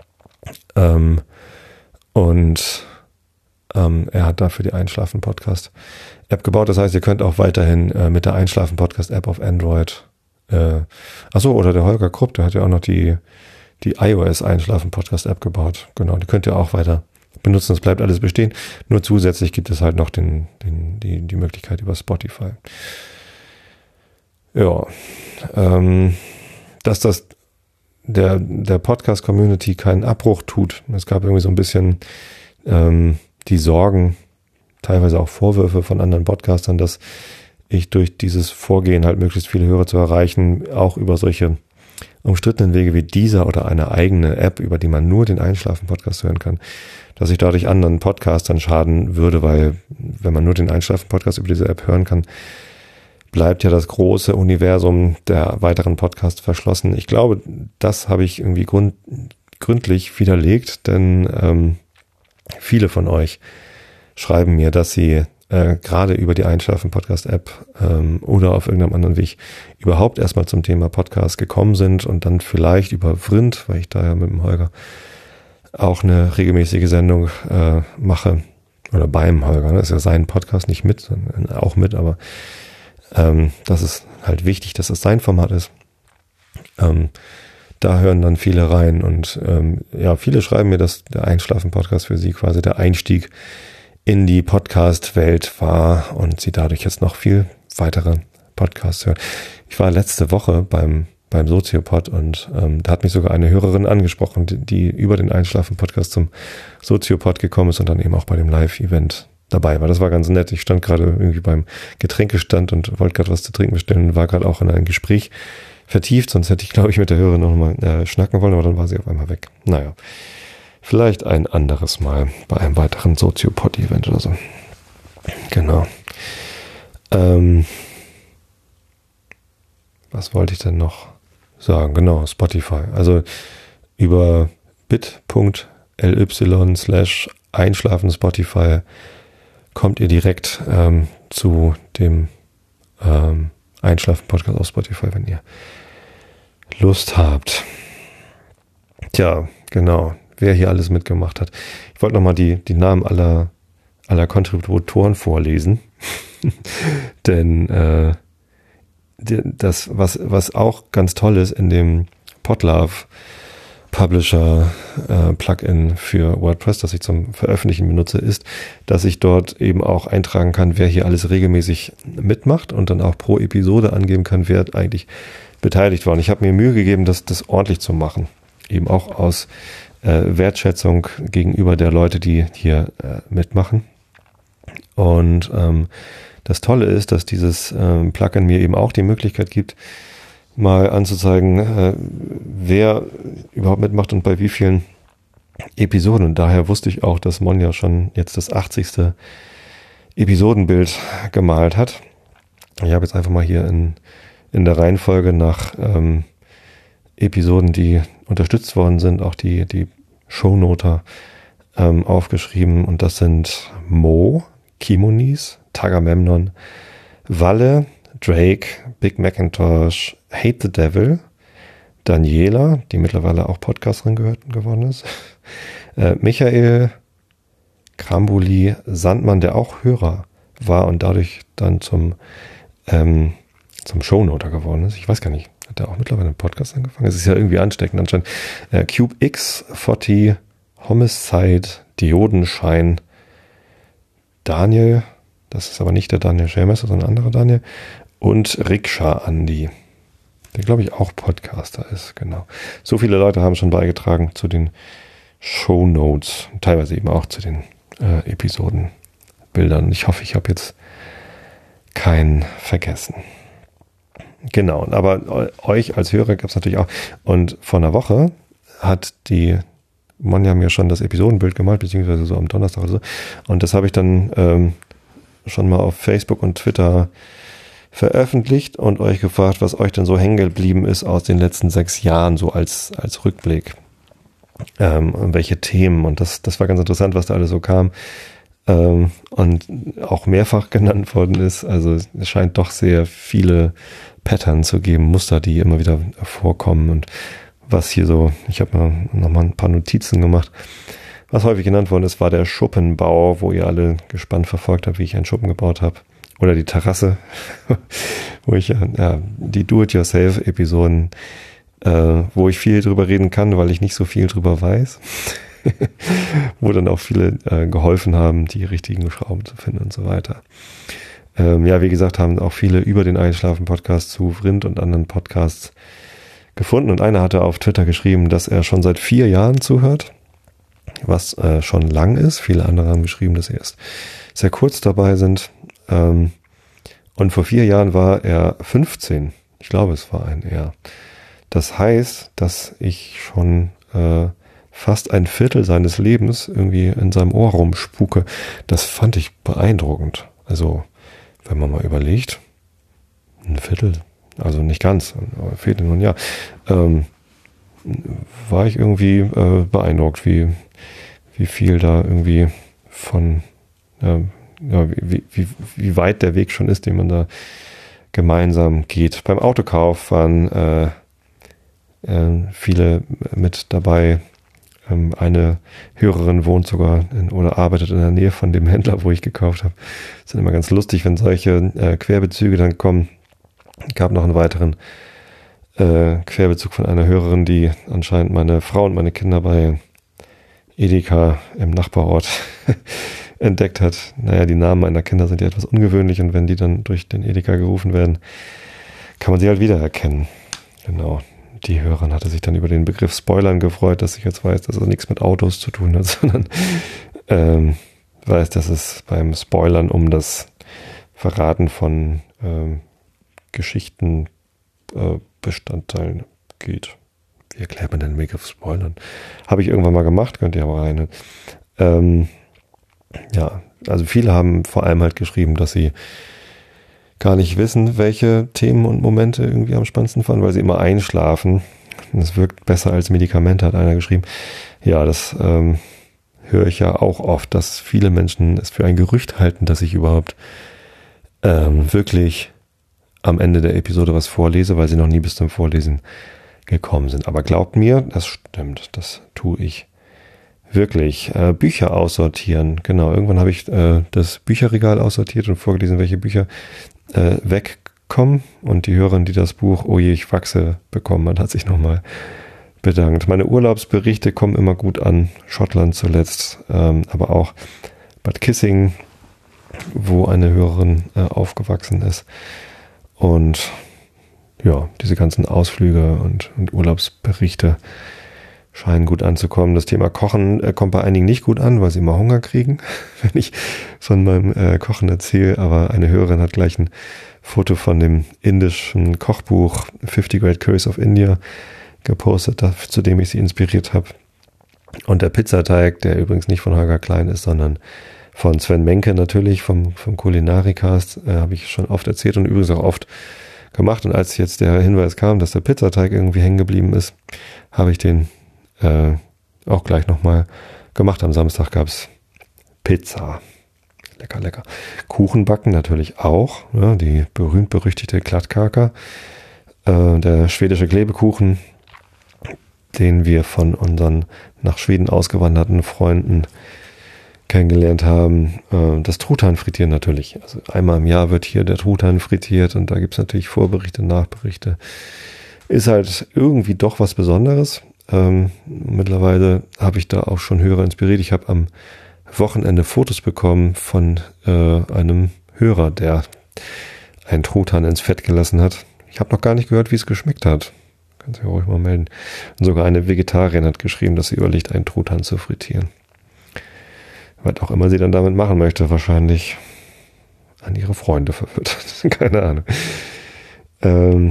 A: Er hat dafür die Einschlafen-Podcast-App gebaut. Das heißt, ihr könnt auch weiterhin mit der Einschlafen-Podcast-App auf Android, oder der Holger Krupp, der hat ja auch noch die iOS-Einschlafen-Podcast-App gebaut. Genau, die könnt ihr auch weiter benutzen. Es bleibt alles bestehen. Nur zusätzlich gibt es halt noch die Möglichkeit über Spotify. Ja, dass das der Podcast-Community keinen Abbruch tut. Es gab irgendwie so ein bisschen die Sorgen, teilweise auch Vorwürfe von anderen Podcastern, dass ich durch dieses Vorgehen halt möglichst viele Hörer zu erreichen, auch über solche umstrittenen Wege wie dieser oder eine eigene App, über die man nur den Einschlafen-Podcast hören kann, dass ich dadurch anderen Podcastern schaden würde, weil wenn man nur den Einschlafen-Podcast über diese App hören kann, bleibt ja das große Universum der weiteren Podcasts verschlossen. Ich glaube, das habe ich irgendwie gründlich widerlegt, denn viele von euch schreiben mir, dass sie gerade über die Einschlafen-Podcast-App oder auf irgendeinem anderen Weg überhaupt erstmal zum Thema Podcast gekommen sind und dann vielleicht über Vrind, weil ich da ja mit dem Holger auch eine regelmäßige Sendung mache, oder beim Holger, das ist ja sein Podcast, nicht mit, sondern auch mit, aber das ist halt wichtig, dass es sein Format ist. Da hören dann viele rein und viele schreiben mir, dass der Einschlafen-Podcast für sie quasi der Einstieg in die Podcast-Welt war und sie dadurch jetzt noch viel weitere Podcasts hören. Ich war letzte Woche beim Soziopod und da hat mich sogar eine Hörerin angesprochen, die über den Einschlafen-Podcast zum Soziopod gekommen ist und dann eben auch bei dem Live-Event dabei war. Das war ganz nett. Ich stand gerade irgendwie beim Getränkestand und wollte gerade was zu trinken bestellen und war gerade auch in ein Gespräch vertieft, sonst hätte ich, glaube ich, mit der Hörerin noch mal schnacken wollen, aber dann war sie auf einmal weg. Naja, vielleicht ein anderes Mal bei einem weiteren Soziopod-Event oder so. Genau. Was wollte ich denn noch sagen? Genau, Spotify. Also über bit.ly/Einschlafen Spotify kommt ihr direkt zu dem Einschlafen-Podcast auf Spotify, wenn ihr Lust habt. Tja, genau. Wer hier alles mitgemacht hat. Ich wollte nochmal die Namen aller Kontributoren vorlesen. Denn das, was auch ganz toll ist in dem Podlove Publisher Plugin für WordPress, das ich zum Veröffentlichen benutze, ist, dass ich dort eben auch eintragen kann, wer hier alles regelmäßig mitmacht und dann auch pro Episode angeben kann, wer eigentlich beteiligt war. Und ich habe mir Mühe gegeben, das ordentlich zu machen. Eben auch aus Wertschätzung gegenüber der Leute, die hier mitmachen. Und das Tolle ist, dass dieses Plugin mir eben auch die Möglichkeit gibt, mal anzuzeigen, wer überhaupt mitmacht und bei wie vielen Episoden. Und daher wusste ich auch, dass Monja schon jetzt das 80. Episodenbild gemalt hat. Ich habe jetzt einfach mal hier in der Reihenfolge nach Episoden, die unterstützt worden sind, auch die Shownoter aufgeschrieben. Und das sind Mo, Kimonis, Tagamemnon, Walle, Drake, Big Macintosh, Hate the Devil, Daniela, die mittlerweile auch Podcasterin geworden ist, Michael, Krambuli, Sandmann, der auch Hörer war und dadurch dann zum Shownoter geworden ist. Ich weiß gar nicht, hat der auch mittlerweile einen Podcast angefangen? Es ist ja irgendwie ansteckend anscheinend. Cube X, 40, Homicide, Diodenschein, Daniel, das ist aber nicht der Daniel Schelmesser, sondern ein anderer Daniel, und Rikscha Andi, der glaube ich auch Podcaster ist, genau. So viele Leute haben schon beigetragen zu den Shownotes, teilweise eben auch zu den Episodenbildern. Ich hoffe, ich habe jetzt keinen vergessen. Genau, aber euch als Hörer gab es natürlich auch. Und vor einer Woche hat die Monja mir schon das Episodenbild gemalt, beziehungsweise so am Donnerstag oder so. Und das habe ich dann schon mal auf Facebook und Twitter veröffentlicht und euch gefragt, was euch denn so hängen geblieben ist aus den letzten 6 Jahren, so als Rückblick. Welche Themen. Und das war ganz interessant, was da alles so kam. Und auch mehrfach genannt worden ist. Also es scheint doch sehr viele Pattern zu geben, Muster, die immer wieder vorkommen. Und was hier so, ich habe noch mal ein paar Notizen gemacht. Was häufig genannt worden ist, war der Schuppenbau, wo ihr alle gespannt verfolgt habt, wie ich einen Schuppen gebaut habe. Oder die Terrasse, wo ich die Do-it-yourself-Episoden, wo ich viel drüber reden kann, weil ich nicht so viel drüber weiß. Wo dann auch viele geholfen haben, die richtigen Schrauben zu finden und so weiter. Wie gesagt, haben auch viele über den Einschlafen-Podcast zu Vrind und anderen Podcasts gefunden. Und einer hatte auf Twitter geschrieben, dass er schon seit 4 Jahren zuhört, was schon lang ist. Viele andere haben geschrieben, dass sie erst sehr kurz dabei sind. Und vor 4 Jahren war er 15. Ich glaube, es war ein Jahr. Das heißt, dass ich schon fast ein Viertel seines Lebens irgendwie in seinem Ohr rumspuke. Das fand ich beeindruckend. Also, wenn man mal überlegt, ein Viertel, also nicht ganz, aber fehlt nur ein Jahr, war ich irgendwie beeindruckt, wie viel da irgendwie von, wie weit der Weg schon ist, den man da gemeinsam geht. Beim Autokauf waren viele mit dabei. Eine Hörerin wohnt sogar oder arbeitet in der Nähe von dem Händler, wo ich gekauft habe. Das ist immer ganz lustig, wenn solche Querbezüge dann kommen. Es gab noch einen weiteren Querbezug von einer Hörerin, die anscheinend meine Frau und meine Kinder bei Edeka im Nachbarort entdeckt hat. Naja, die Namen meiner Kinder sind ja etwas ungewöhnlich und wenn die dann durch den Edeka gerufen werden, kann man sie halt wiedererkennen. Genau. Die Hörerin hatte sich dann über den Begriff Spoilern gefreut, dass ich jetzt weiß, dass es nichts mit Autos zu tun hat, sondern weiß, dass es beim Spoilern um das Verraten von Geschichtenbestandteilen geht. Wie erklärt man denn den Begriff Spoilern? Habe ich irgendwann mal gemacht, könnt ihr aber rein. Also viele haben vor allem halt geschrieben, dass sie gar nicht wissen, welche Themen und Momente irgendwie am spannendsten fanden, weil sie immer einschlafen. Das wirkt besser als Medikamente, hat einer geschrieben. Ja, das höre ich ja auch oft, dass viele Menschen es für ein Gerücht halten, dass ich überhaupt wirklich am Ende der Episode was vorlese, weil sie noch nie bis zum Vorlesen gekommen sind. Aber glaubt mir, das stimmt, das tue ich wirklich. Bücher aussortieren, genau. Irgendwann habe ich das Bücherregal aussortiert und vorgelesen, welche Bücher wegkommen. Und die Hörerin, die das Buch Oh je, ich wachse bekommen hat, hat sich nochmal bedankt. Meine Urlaubsberichte kommen immer gut an. Schottland zuletzt, aber auch Bad Kissing, wo eine Hörerin aufgewachsen ist. Und ja, diese ganzen Ausflüge und Urlaubsberichte scheinen gut anzukommen. Das Thema Kochen kommt bei einigen nicht gut an, weil sie immer Hunger kriegen, wenn ich von meinem Kochen erzähle. Aber eine Hörerin hat gleich ein Foto von dem indischen Kochbuch 50 Great Curries of India gepostet, zu dem ich sie inspiriert habe. Und der Pizzateig, der übrigens nicht von Holger Klein ist, sondern von Sven Menke natürlich, vom Kulinarikast, habe ich schon oft erzählt und übrigens auch oft gemacht. Und als jetzt der Hinweis kam, dass der Pizzateig irgendwie hängen geblieben ist, habe ich den auch gleich nochmal gemacht. Am Samstag gab es Pizza. Lecker, lecker. Kuchen backen natürlich auch. Ja, die berühmt-berüchtigte Klattkaka. Der schwedische Klebekuchen, den wir von unseren nach Schweden ausgewanderten Freunden kennengelernt haben. Das Truthahn frittieren natürlich. Also einmal im Jahr wird hier der Truthahn frittiert und da gibt es natürlich Vorberichte, Nachberichte. Ist halt irgendwie doch was Besonderes. Mittlerweile habe ich da auch schon Hörer inspiriert. Ich habe am Wochenende Fotos bekommen von einem Hörer, der einen Truthahn ins Fett gelassen hat. Ich habe noch gar nicht gehört, wie es geschmeckt hat. Kannst du ja ruhig mal melden. Und sogar eine Vegetarierin hat geschrieben, dass sie überlegt, einen Truthahn zu frittieren. Was auch immer sie dann damit machen möchte, wahrscheinlich an ihre Freunde verfüttert. Keine Ahnung.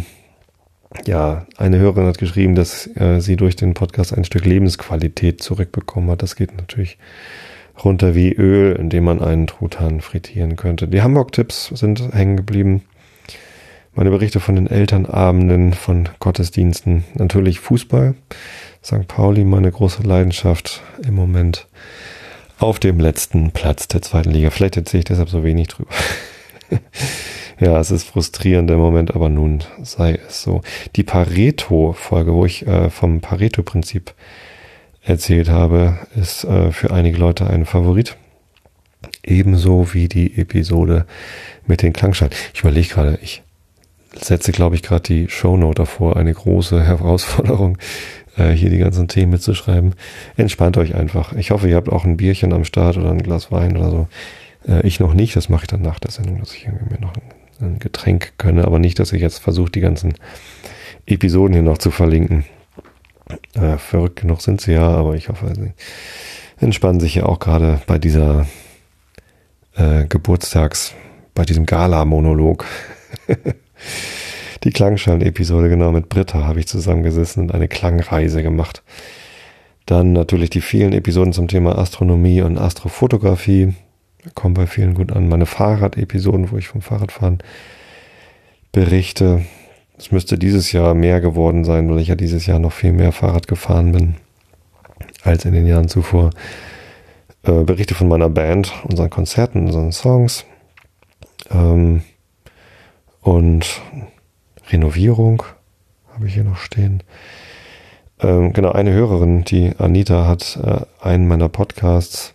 A: Eine Hörerin hat geschrieben, dass sie durch den Podcast ein Stück Lebensqualität zurückbekommen hat. Das geht natürlich runter wie Öl, indem man einen Truthahn frittieren könnte. Die Hamburg-Tipps sind hängen geblieben. Meine Berichte von den Elternabenden, von Gottesdiensten, natürlich Fußball. St. Pauli, meine große Leidenschaft im Moment auf dem letzten Platz der zweiten Liga. Vielleicht erzähle ich deshalb so wenig drüber. Ja, es ist frustrierend im Moment, aber nun sei es so. Die Pareto-Folge, wo ich vom Pareto-Prinzip erzählt habe, ist für einige Leute ein Favorit. Ebenso wie die Episode mit den Klangschalen. Ich überlege gerade, ich setze, glaube ich, gerade die Shownote davor. Eine große Herausforderung, hier die ganzen Themen mitzuschreiben. Entspannt euch einfach. Ich hoffe, ihr habt auch ein Bierchen am Start oder ein Glas Wein oder so. Ich noch nicht, das mache ich dann nach der Sendung, dass ich irgendwie mir noch ein Getränk gönne, aber nicht, dass ich jetzt versuche, die ganzen Episoden hier noch zu verlinken. Verrückt genug sind sie ja, aber ich hoffe, sie entspannen sich ja auch gerade bei dieser bei diesem Gala-Monolog. Die Klangschalen-Episode, genau, mit Britta habe ich zusammengesessen und eine Klangreise gemacht. Dann natürlich die vielen Episoden zum Thema Astronomie und Astrofotografie. Kommen bei vielen gut an. Meine Fahrrad-Episoden, wo ich vom Fahrradfahren berichte. Es müsste dieses Jahr mehr geworden sein, weil ich ja dieses Jahr noch viel mehr Fahrrad gefahren bin als in den Jahren zuvor. Berichte von meiner Band, unseren Konzerten, unseren Songs. Und Renovierung habe ich hier noch stehen. Genau, eine Hörerin, die Anita, hat einen meiner Podcasts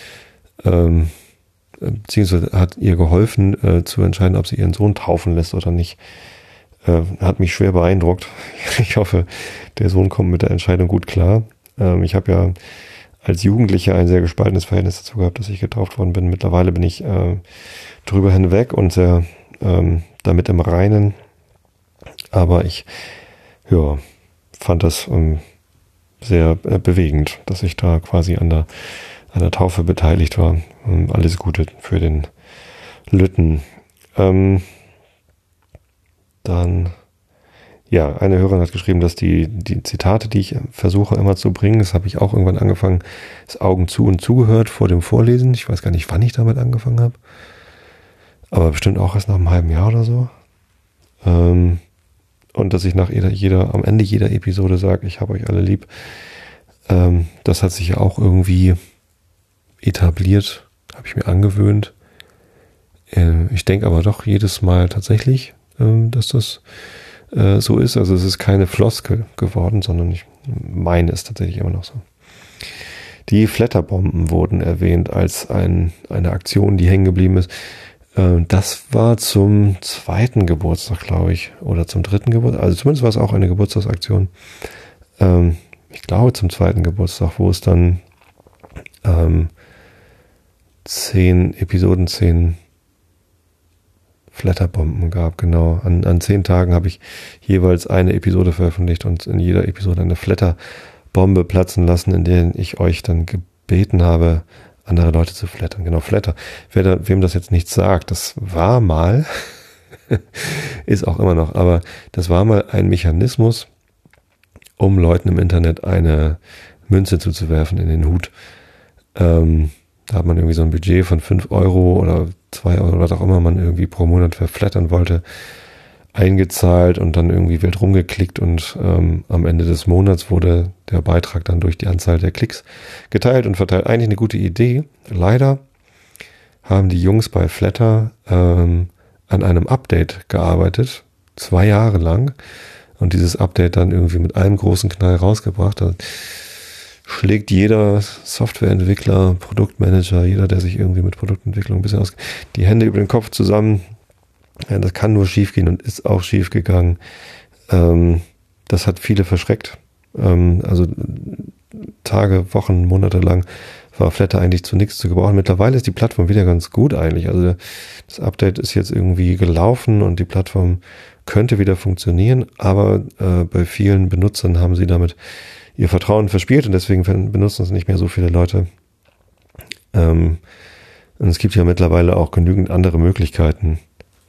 A: beziehungsweise hat ihr geholfen zu entscheiden, ob sie ihren Sohn taufen lässt oder nicht. Hat mich schwer beeindruckt. Ich hoffe, der Sohn kommt mit der Entscheidung gut klar. Ich habe ja als Jugendlicher ein sehr gespaltenes Verhältnis dazu gehabt, dass ich getauft worden bin. Mittlerweile bin ich drüber hinweg und sehr damit im Reinen. Aber ich fand das sehr bewegend, dass ich da quasi an der Taufe beteiligt war. Alles Gute für den Lütten. Dann, ja, eine Hörerin hat geschrieben, dass die Zitate, die ich versuche immer zu bringen, das habe ich auch irgendwann angefangen, ist Augen zu und zugehört vor dem Vorlesen. Ich weiß gar nicht, wann ich damit angefangen habe. Aber bestimmt auch erst nach einem halben Jahr oder so. Und dass ich am Ende jeder Episode sage, ich habe euch alle lieb. Das hat sich ja auch irgendwie etabliert, habe ich mir angewöhnt. Ich denke aber doch jedes Mal tatsächlich, dass das so ist. Also es ist keine Floskel geworden, sondern ich meine es tatsächlich immer noch so. Die Flatterbomben wurden erwähnt als eine Aktion, die hängen geblieben ist. Das war zum 2. Geburtstag, glaube ich, oder zum 3. Geburtstag. Also zumindest war es auch eine Geburtstagsaktion. Ich glaube zum 2. Geburtstag, wo es dann 10 Flatterbomben gab, genau. An 10 Tagen habe ich jeweils eine Episode veröffentlicht und in jeder Episode eine Flatterbombe platzen lassen, in der ich euch dann gebeten habe, andere Leute zu flattern. Genau, Flatter. Wem das jetzt nichts sagt, das war mal, ist auch immer noch, aber das war mal ein Mechanismus, um Leuten im Internet eine Münze zuzuwerfen in den Hut. Da hat man irgendwie so ein Budget von 5 Euro oder 2 Euro, was auch immer man irgendwie pro Monat verflattern wollte, eingezahlt und dann irgendwie wild rumgeklickt und am Ende des Monats wurde der Beitrag dann durch die Anzahl der Klicks geteilt und verteilt. Eigentlich eine gute Idee. Leider haben die Jungs bei Flatter an einem Update gearbeitet, 2 Jahre lang, und dieses Update dann irgendwie mit einem großen Knall rausgebracht. Da schlägt jeder Softwareentwickler, Produktmanager, jeder, der sich irgendwie mit Produktentwicklung ein bisschen auskennt, die Hände über den Kopf zusammen. Ja, das kann nur schief gehen und ist auch schief gegangen. Das hat viele verschreckt. Also Tage, Wochen, Monate lang war Flatter eigentlich zu nichts zu gebrauchen. Mittlerweile ist die Plattform wieder ganz gut eigentlich. Also das Update ist jetzt irgendwie gelaufen und die Plattform könnte wieder funktionieren, aber bei vielen Benutzern haben sie damit ihr Vertrauen verspielt und deswegen benutzen es nicht mehr so viele Leute. Und es gibt ja mittlerweile auch genügend andere Möglichkeiten,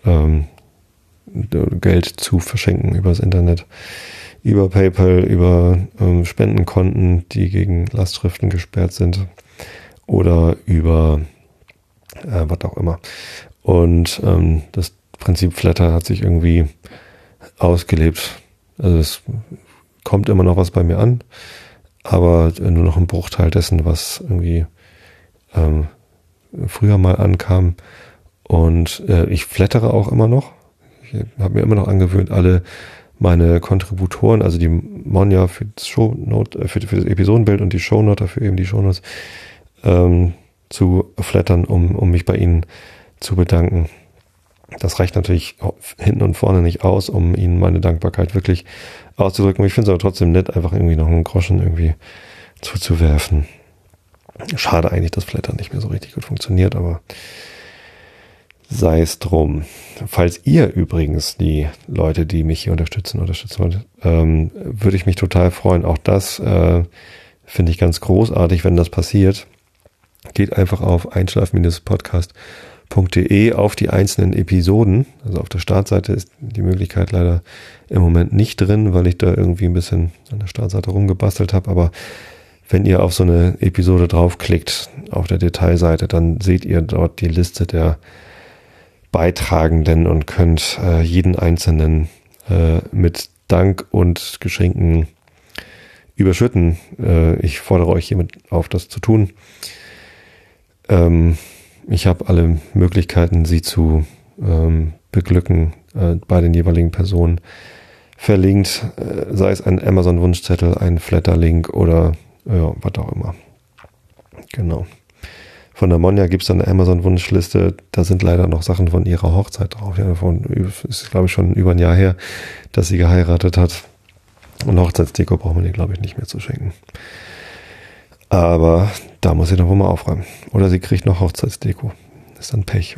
A: Geld zu verschenken übers Internet, über PayPal, über Spendenkonten, die gegen Lastschriften gesperrt sind oder über was auch immer. Und das Prinzip Flatter hat sich irgendwie ausgelebt. Also es kommt immer noch was bei mir an, aber nur noch ein Bruchteil dessen, was irgendwie früher mal ankam. Und ich flattere auch immer noch. Ich habe mir immer noch angewöhnt, alle meine Kontributoren, also die Monja für das Shownote, für das Episodenbild und die Shownote, dafür eben die Shownotes, zu flattern, um mich bei ihnen zu bedanken. Das reicht natürlich hinten und vorne nicht aus, um ihnen meine Dankbarkeit wirklich auszudrücken. Ich finde es aber trotzdem nett, einfach irgendwie noch einen Groschen irgendwie zuzuwerfen. Schade eigentlich, dass Flattern nicht mehr so richtig gut funktioniert, aber sei es drum. Falls ihr übrigens die Leute, die mich hier unterstützen wollt, würde ich mich total freuen. Auch das finde ich ganz großartig, wenn das passiert. Geht einfach auf einschlafen-podcast.de auf die einzelnen Episoden. Also auf der Startseite ist die Möglichkeit leider im Moment nicht drin, weil ich da irgendwie ein bisschen an der Startseite rumgebastelt habe. Aber wenn ihr auf so eine Episode draufklickt, auf der Detailseite, dann seht ihr dort die Liste der Beitragenden und könnt jeden Einzelnen mit Dank und Geschenken überschütten. Ich fordere euch hiermit auf, das zu tun. Ich habe alle Möglichkeiten, sie zu beglücken bei den jeweiligen Personen verlinkt, sei es ein Amazon-Wunschzettel, ein Flatter-Link oder was auch immer. Genau. Von der Monja gibt es dann eine Amazon-Wunschliste, da sind leider noch Sachen von ihrer Hochzeit drauf. Ja, ist glaube ich schon über ein Jahr her, dass sie geheiratet hat. Und Hochzeitsdeko braucht man ihr, glaube ich, nicht mehr zu schenken. Aber da muss sie doch wohl mal aufräumen. Oder sie kriegt noch Hochzeitsdeko. Ist dann Pech.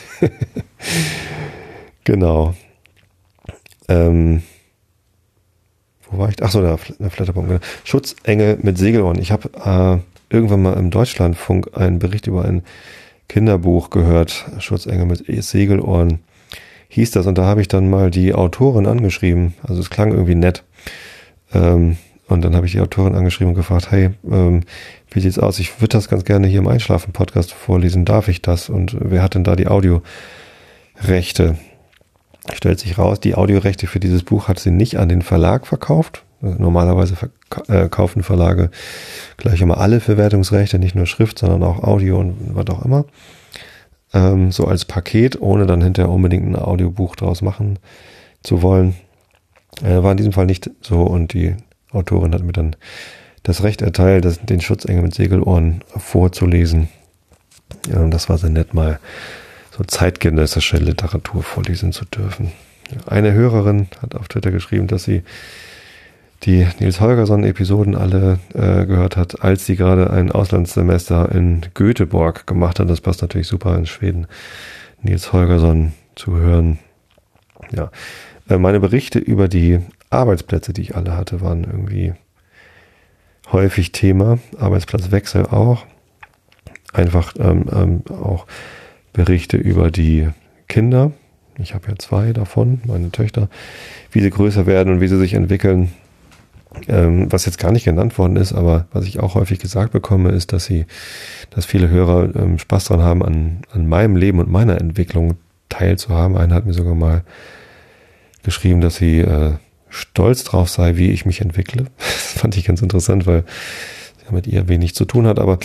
A: Genau. Wo war ich? Achso, der Flatterbomb. Genau. Schutzengel mit Segelohren. Ich habe irgendwann mal im Deutschlandfunk einen Bericht über ein Kinderbuch gehört. Schutzengel mit Segelohren hieß das. Und da habe ich dann mal die Autorin angeschrieben. Also es klang irgendwie nett. Und dann habe ich die Autorin angeschrieben und gefragt, hey, wie sieht's aus? Ich würde das ganz gerne hier im Einschlafen-Podcast vorlesen. Darf ich das? Und wer hat denn da die Audiorechte? Stellt sich raus, die Audiorechte für dieses Buch hat sie nicht an den Verlag verkauft. Normalerweise kaufen Verlage gleich immer alle Verwertungsrechte, nicht nur Schrift, sondern auch Audio und was auch immer. So als Paket, ohne dann hinterher unbedingt ein Audiobuch draus machen zu wollen. War in diesem Fall nicht so und die Autorin hat mir dann das Recht erteilt, den Schutzengel mit Segelohren vorzulesen. Das war sehr nett, mal so zeitgenössische Literatur vorlesen zu dürfen. Eine Hörerin hat auf Twitter geschrieben, dass sie die Nils Holgersson-Episoden alle gehört hat, als sie gerade ein Auslandssemester in Göteborg gemacht hat. Das passt natürlich super in Schweden, Nils Holgersson zu hören. Ja, meine Berichte über die Arbeitsplätze, die ich alle hatte, waren irgendwie häufig Thema. Arbeitsplatzwechsel auch. Einfach auch Berichte über die Kinder. Ich habe ja 2 davon, meine Töchter, wie sie größer werden und wie sie sich entwickeln. Was jetzt gar nicht genannt worden ist, aber was ich auch häufig gesagt bekomme, ist, dass viele Hörer Spaß dran haben, an meinem Leben und meiner Entwicklung teilzuhaben. Einer hat mir sogar mal geschrieben, dass sie stolz drauf sei, wie ich mich entwickle. Das fand ich ganz interessant, weil sie mit ihr wenig zu tun hat, aber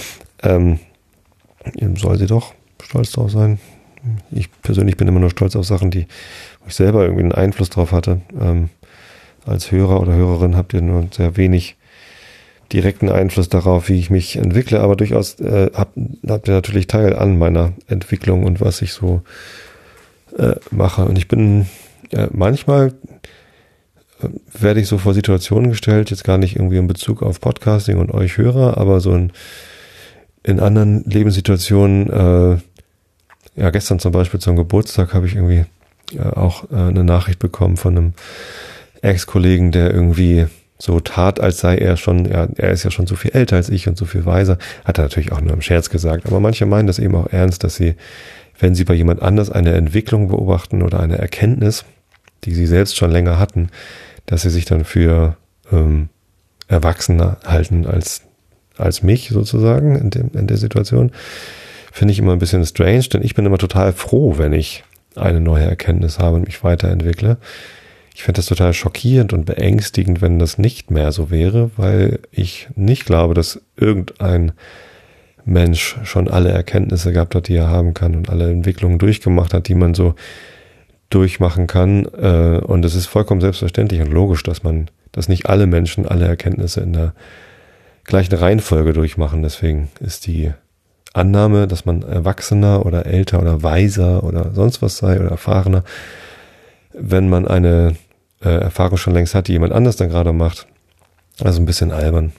A: soll sie doch stolz drauf sein. Ich persönlich bin immer nur stolz auf Sachen, wo ich selber irgendwie einen Einfluss drauf hatte. Als Hörer oder Hörerin habt ihr nur sehr wenig direkten Einfluss darauf, wie ich mich entwickle, aber durchaus habt ihr natürlich Teil an meiner Entwicklung und was ich so mache. Und ich bin manchmal werde ich so vor Situationen gestellt, jetzt gar nicht irgendwie in Bezug auf Podcasting und euch Hörer, aber so in anderen Lebenssituationen, gestern zum Beispiel zum Geburtstag habe ich irgendwie auch eine Nachricht bekommen von einem Ex-Kollegen, der irgendwie so tat, als sei er schon, er ist ja schon so viel älter als ich und so viel weiser, hat er natürlich auch nur im Scherz gesagt, aber manche meinen das eben auch ernst, dass sie, wenn sie bei jemand anders eine Entwicklung beobachten oder eine Erkenntnis, die sie selbst schon länger hatten, dass sie sich dann für erwachsener halten als mich sozusagen in der Situation. Finde ich immer ein bisschen strange, denn ich bin immer total froh, wenn ich eine neue Erkenntnis habe und mich weiterentwickle. Ich fände das total schockierend und beängstigend, wenn das nicht mehr so wäre, weil ich nicht glaube, dass irgendein Mensch schon alle Erkenntnisse gehabt hat, die er haben kann und alle Entwicklungen durchgemacht hat, die man so durchmachen kann. Und es ist vollkommen selbstverständlich und logisch, dass nicht alle Menschen alle Erkenntnisse in der gleichen Reihenfolge durchmachen. Deswegen ist die Annahme, dass man erwachsener oder älter oder weiser oder sonst was sei oder erfahrener, wenn man eine Erfahrung schon längst hat, die jemand anders dann gerade macht, also ein bisschen albern.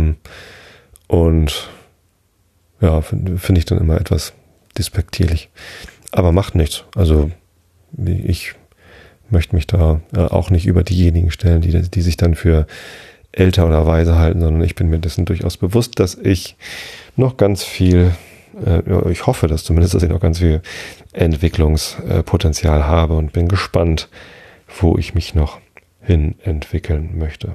A: Und ja, finde ich dann immer etwas despektierlich. Aber macht nichts. Also ich möchte mich da auch nicht über diejenigen stellen, die sich dann für älter oder weiser halten, sondern ich bin mir dessen durchaus bewusst, dass ich noch ganz viel, ich hoffe dass ich noch ganz viel Entwicklungspotenzial habe und bin gespannt, wo ich mich noch hin entwickeln möchte.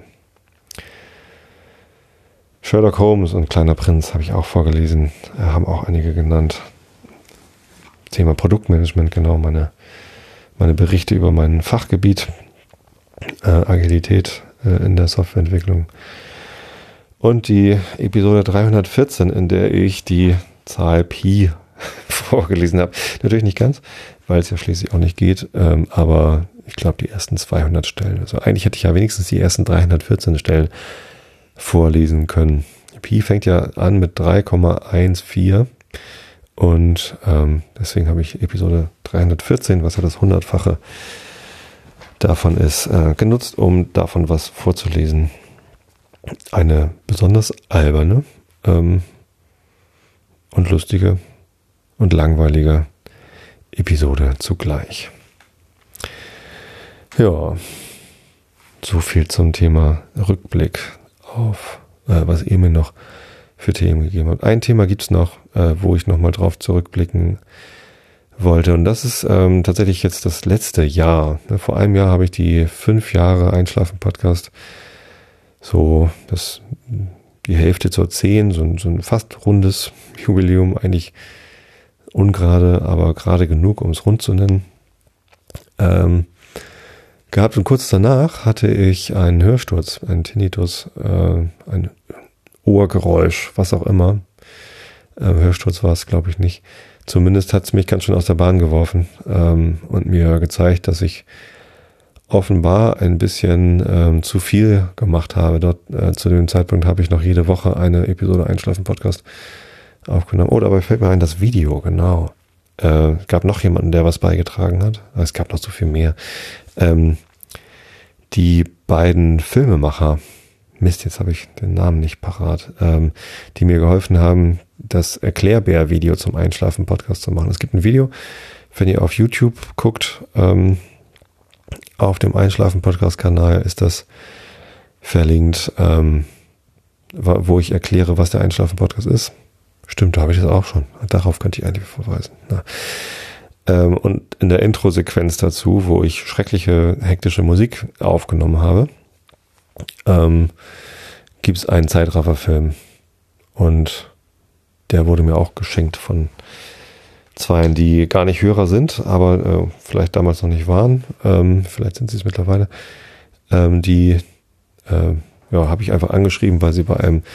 A: Sherlock Holmes und Kleiner Prinz habe ich auch vorgelesen, haben auch einige genannt. Thema Produktmanagement, genau, meine Berichte über mein Fachgebiet, Agilität in der Softwareentwicklung. Und die Episode 314, in der ich die Zahl Pi vorgelesen habe. Natürlich nicht ganz, weil es ja schließlich auch nicht geht, aber ich glaube die ersten 200 Stellen. Also eigentlich hätte ich ja wenigstens die ersten 314 Stellen vorlesen können. Pi fängt ja an mit 3,14 und deswegen habe ich Episode 314, was ja das 100-fache davon ist, genutzt, um davon was vorzulesen. Eine besonders alberne und lustige und langweilige Episode zugleich. Ja, so viel zum Thema Rückblick auf, was ihr mir noch für Themen gegeben habt. Ein Thema gibt's noch, wo ich nochmal drauf zurückblicken wollte. Und das ist tatsächlich jetzt das letzte Jahr. Vor einem Jahr habe ich die 5 Jahre Einschlafen-Podcast, so die Hälfte zur 10, so ein fast rundes Jubiläum, eigentlich ungerade, aber gerade genug, um es rund zu nennen, gehabt. Und kurz danach hatte ich einen Hörsturz, einen Tinnitus, ein Ohrgeräusch, was auch immer. Hörsturz war es, glaube ich, nicht. Zumindest hat es mich ganz schön aus der Bahn geworfen und mir gezeigt, dass ich offenbar ein bisschen zu viel gemacht habe. Dort zu dem Zeitpunkt habe ich noch jede Woche eine Episode Einschlafen-Podcast aufgenommen. Oh, dabei fällt mir ein, das Video, genau. Es gab noch jemanden, der was beigetragen hat. Es gab noch so viel mehr. Die beiden Filmemacher, Mist, jetzt habe ich den Namen nicht parat, die mir geholfen haben, das Erklärbär-Video zum Einschlafen-Podcast zu machen. Es gibt ein Video, wenn ihr auf YouTube guckt, auf dem Einschlafen-Podcast-Kanal ist das verlinkt, wo ich erkläre, was der Einschlafen-Podcast ist. Stimmt, da habe ich das auch schon. Darauf könnte ich eigentlich verweisen. Und in der Intro-Sequenz dazu, wo ich schreckliche, hektische Musik aufgenommen habe, gibt es einen Zeitraffer-Film. Und der wurde mir auch geschenkt von Zweien, die gar nicht Hörer sind, aber vielleicht damals noch nicht waren. Vielleicht sind sie es mittlerweile. Die habe ich einfach angeschrieben, weil sie bei einem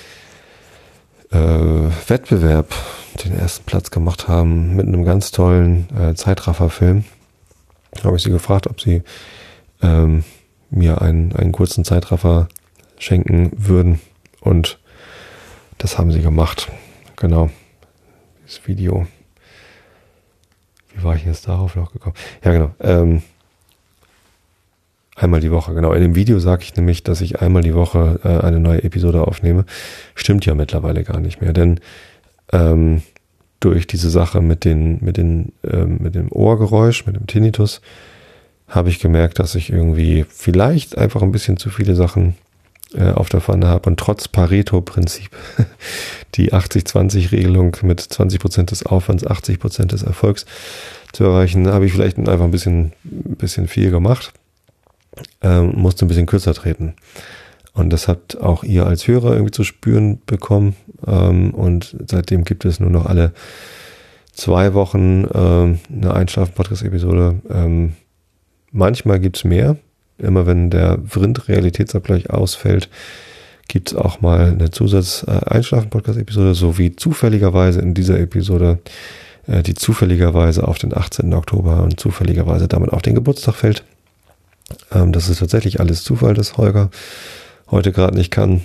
A: Wettbewerb den ersten Platz gemacht haben mit einem ganz tollen Zeitraffer-Film. Habe ich sie gefragt, ob sie mir einen kurzen Zeitraffer schenken würden, und das haben sie gemacht. Genau, das Video. Wie war ich jetzt darauf noch gekommen? Ja, genau. Einmal die Woche, genau. In dem Video sage ich nämlich, dass ich einmal die Woche eine neue Episode aufnehme. Stimmt ja mittlerweile gar nicht mehr, denn durch diese Sache mit dem Ohrgeräusch, mit dem Tinnitus, habe ich gemerkt, dass ich irgendwie vielleicht einfach ein bisschen zu viele Sachen auf der Pfanne habe, und trotz Pareto-Prinzip, die 80-20-Regelung mit 20% des Aufwands, 80% des Erfolgs zu erreichen, habe ich vielleicht einfach ein bisschen viel gemacht, musste ein bisschen kürzer treten. Und das hat auch ihr als Hörer irgendwie zu spüren bekommen, und seitdem gibt es nur noch alle 2 Wochen eine Einschlafen-Podcast-Episode. Manchmal gibt's mehr. Immer wenn der Vrind-Realitätsabgleich ausfällt, gibt's auch mal eine Zusatz-Einschlafen-Podcast-Episode, so wie zufälligerweise in dieser Episode, die zufälligerweise auf den 18. Oktober und zufälligerweise damit auf den Geburtstag fällt. Das ist tatsächlich alles Zufall, dass Holger heute gerade nicht kann.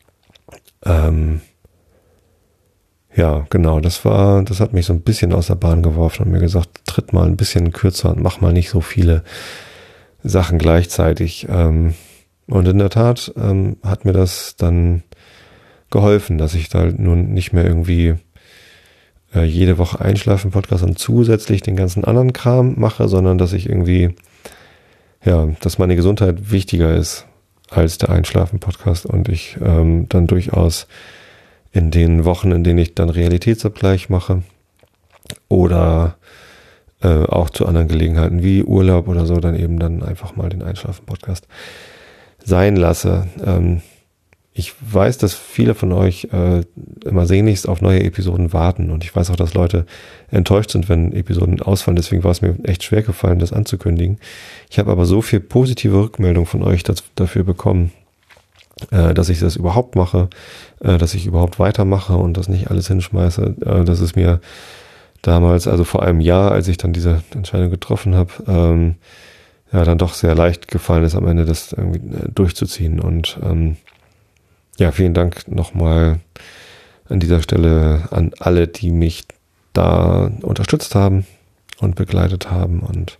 A: Ja, genau, das hat mich so ein bisschen aus der Bahn geworfen und mir gesagt, tritt mal ein bisschen kürzer und mach mal nicht so viele Sachen gleichzeitig. Und in der Tat hat mir das dann geholfen, dass ich da nun nicht mehr irgendwie jede Woche Einschlafen-Podcast und zusätzlich den ganzen anderen Kram mache, sondern dass ich irgendwie, ja, dass meine Gesundheit wichtiger ist als der Einschlafen-Podcast und ich dann durchaus in den Wochen, in denen ich dann Realitätsabgleich mache oder auch zu anderen Gelegenheiten wie Urlaub oder so, dann eben dann einfach mal den Einschlafen-Podcast sein lasse. Ich weiß, dass viele von euch immer sehnlichst auf neue Episoden warten und ich weiß auch, dass Leute enttäuscht sind, wenn Episoden ausfallen. Deswegen war es mir echt schwer gefallen, das anzukündigen. Ich habe aber so viel positive Rückmeldung von euch dafür bekommen, dass ich das überhaupt mache, dass ich überhaupt weitermache und das nicht alles hinschmeiße, dass es mir damals, also vor einem Jahr, als ich dann diese Entscheidung getroffen habe, ja, dann doch sehr leicht gefallen ist, am Ende das irgendwie durchzuziehen. Und ja, vielen Dank nochmal an dieser Stelle an alle, die mich da unterstützt haben und begleitet haben. Und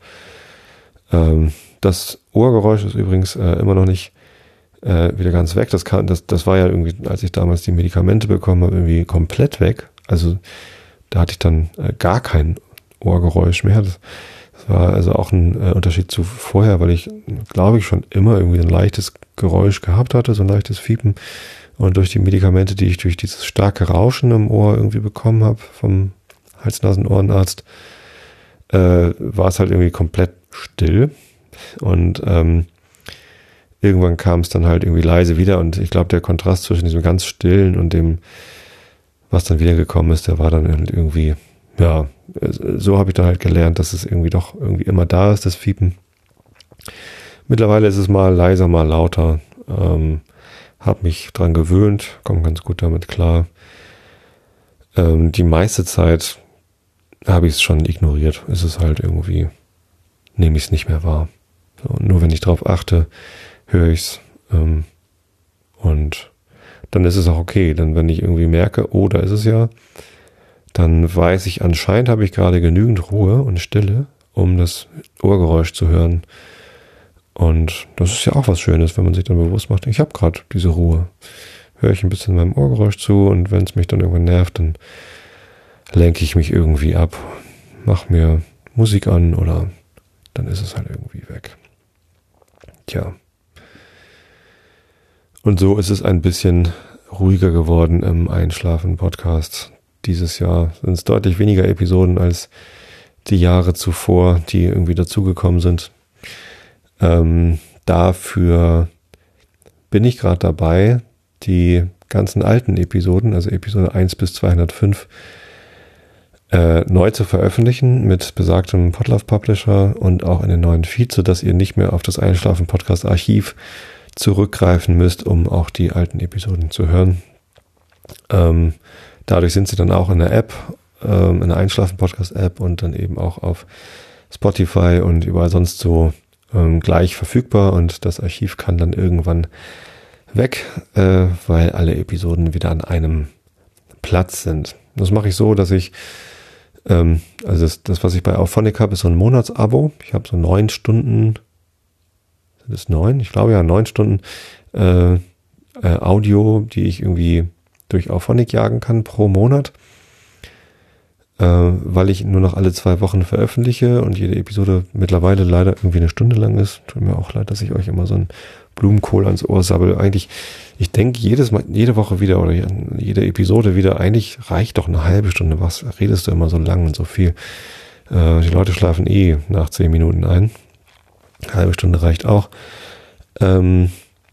A: das Ohrgeräusch ist übrigens immer noch nicht wieder ganz weg. Das war ja irgendwie, als ich damals die Medikamente bekommen habe, irgendwie komplett weg. Also da hatte ich dann gar kein Ohrgeräusch mehr. Das war also auch ein Unterschied zu vorher, weil ich, glaube ich, schon immer irgendwie ein leichtes Geräusch gehabt hatte, so ein leichtes Fiepen. Und durch die Medikamente, die ich durch dieses starke Rauschen im Ohr irgendwie bekommen habe vom Hals-Nasen-Ohrenarzt, war es halt irgendwie komplett still. Und irgendwann kam es dann halt irgendwie leise wieder und ich glaube, der Kontrast zwischen diesem ganz stillen und dem, was dann wieder gekommen ist, der war dann irgendwie, ja, so habe ich dann halt gelernt, dass es irgendwie doch irgendwie immer da ist, das Fiepen. Mittlerweile ist es mal leiser, mal lauter, habe mich dran gewöhnt, komme ganz gut damit klar. Die meiste Zeit habe ich es schon ignoriert, ist es halt irgendwie, nehme ich es nicht mehr wahr. So, nur wenn ich drauf achte, höre ich's und dann ist es auch okay. Dann, wenn ich irgendwie merke, oh, da ist es ja, dann weiß ich, anscheinend habe ich gerade genügend Ruhe und Stille, um das Ohrgeräusch zu hören. Und das ist ja auch was Schönes, wenn man sich dann bewusst macht, ich habe gerade diese Ruhe. Höre ich ein bisschen meinem Ohrgeräusch zu und wenn es mich dann irgendwann nervt, dann lenke ich mich irgendwie ab, mache mir Musik an oder dann ist es halt irgendwie weg. Tja. Und so ist es ein bisschen ruhiger geworden im Einschlafen-Podcast. Dieses Jahr sind es deutlich weniger Episoden als die Jahre zuvor, die irgendwie dazugekommen sind. Dafür bin ich gerade dabei, die ganzen alten Episoden, also Episode 1 bis 205, neu zu veröffentlichen mit besagtem Podlove-Publisher und auch in den neuen Feed, sodass ihr nicht mehr auf das Einschlafen-Podcast-Archiv zurückgreifen müsst, um auch die alten Episoden zu hören. Dadurch sind sie dann auch in der App, in der Einschlafen-Podcast-App und dann eben auch auf Spotify und überall sonst so gleich verfügbar und das Archiv kann dann irgendwann weg, weil alle Episoden wieder an einem Platz sind. Das mache ich so, dass ich also das, was ich bei Auphonic habe, ist so ein Monatsabo. Ich habe so 9 Stunden, sind es 9? Ich glaube ja, 9 Stunden Audio, die ich irgendwie durch Auphonic jagen kann pro Monat, weil ich nur noch alle 2 Wochen veröffentliche und jede Episode mittlerweile leider irgendwie 1 Stunde lang ist. Tut mir auch leid, dass ich euch immer so einen Blumenkohl ans Ohr sabbel. Eigentlich, ich denke jede Woche wieder oder jede Episode wieder, eigentlich reicht doch eine halbe Stunde. Was redest du immer so lang und so viel? Die Leute schlafen nach 10 Minuten ein. Eine halbe Stunde reicht auch. Und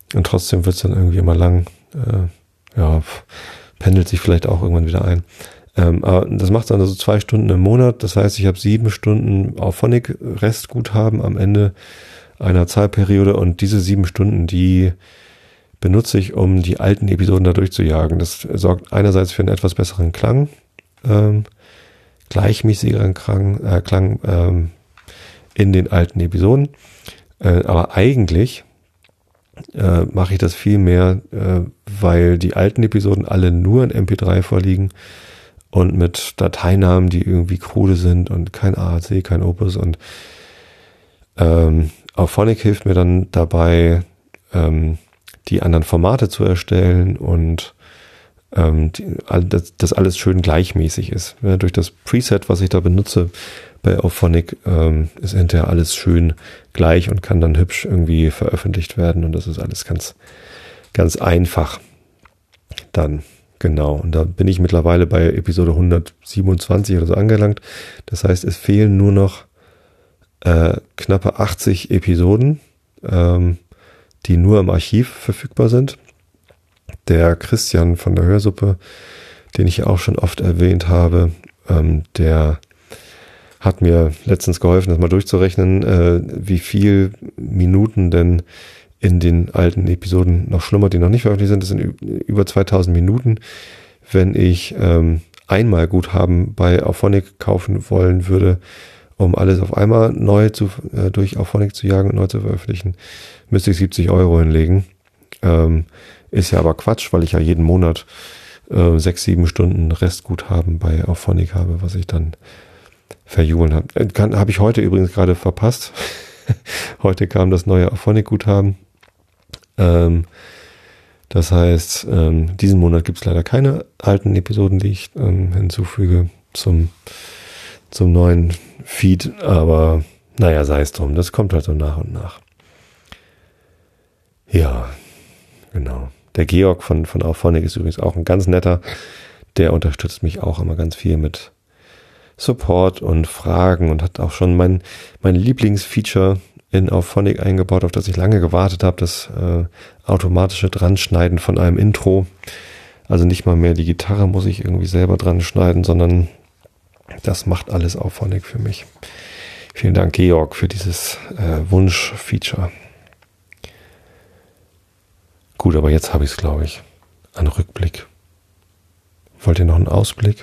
A: trotzdem wird es dann irgendwie immer lang. Pendelt sich vielleicht auch irgendwann wieder ein. Aber das macht dann also 2 Stunden im Monat. Das heißt, ich habe 7 Stunden Auphonic Restguthaben am Ende einer Zahlperiode und diese 7 Stunden, die benutze ich, um die alten Episoden da durchzujagen. Das sorgt einerseits für einen etwas besseren Klang, gleichmäßigeren Klang in den alten Episoden. Aber eigentlich mache ich das viel mehr, weil die alten Episoden alle nur in MP3 vorliegen und mit Dateinamen, die irgendwie krude sind und kein AAC, kein Opus und Auphonic hilft mir dann dabei, die anderen Formate zu erstellen und das alles schön gleichmäßig ist. Ja, durch das Preset, was ich da benutze bei Auphonic, ist hinterher alles schön gleich und kann dann hübsch irgendwie veröffentlicht werden und das ist alles ganz, ganz einfach dann. Genau, und da bin ich mittlerweile bei Episode 127 oder so angelangt. Das heißt, es fehlen nur noch knappe 80 Episoden, die nur im Archiv verfügbar sind. Der Christian von der Hörsuppe, den ich ja auch schon oft erwähnt habe, der hat mir letztens geholfen, das mal durchzurechnen, wie viel Minuten denn in den alten Episoden noch schlummert, die noch nicht veröffentlicht sind. Das sind über 2000 Minuten. Wenn ich einmal Guthaben bei Auphonic kaufen wollen würde, um alles auf einmal neu durch Auphonic zu jagen und neu zu veröffentlichen, müsste ich 70 Euro hinlegen. Ist ja aber Quatsch, weil ich ja jeden Monat 6-7 Stunden Restguthaben bei Auphonic habe, was ich dann verjubeln habe. Habe ich heute übrigens gerade verpasst. Heute kam das neue Auphonic-Guthaben. Das heißt, diesen Monat gibt es leider keine alten Episoden, die ich hinzufüge zum neuen Feed, aber naja, sei es drum, das kommt halt so nach und nach. Ja, genau. Der Georg von Auphonic ist übrigens auch ein ganz netter, der unterstützt mich auch immer ganz viel mit Support und Fragen und hat auch schon mein Lieblingsfeature in Auphonic eingebaut, auf das ich lange gewartet habe, das automatische Dranschneiden von einem Intro. Also nicht mal mehr die Gitarre muss ich irgendwie selber dran schneiden, sondern das macht alles Auphonic für mich. Vielen Dank, Georg, für dieses Wunsch-Feature. Gut, aber jetzt habe ich es, glaube ich. Ein Rückblick. Wollt ihr noch einen Ausblick?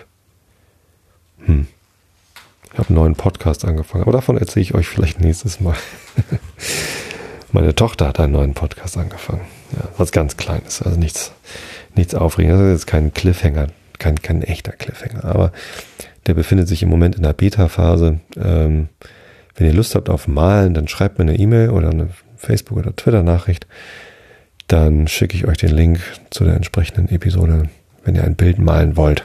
A: Ich habe einen neuen Podcast angefangen, aber davon erzähle ich euch vielleicht nächstes Mal. Meine Tochter hat einen neuen Podcast angefangen. Ja, was ganz Kleines, also nichts Aufregendes. Das ist jetzt kein Cliffhanger, kein echter Cliffhanger, aber der befindet sich im Moment in der Beta-Phase. Wenn ihr Lust habt auf Malen, dann schreibt mir eine E-Mail oder eine Facebook- oder Twitter-Nachricht. Dann schicke ich euch den Link zu der entsprechenden Episode, wenn ihr ein Bild malen wollt.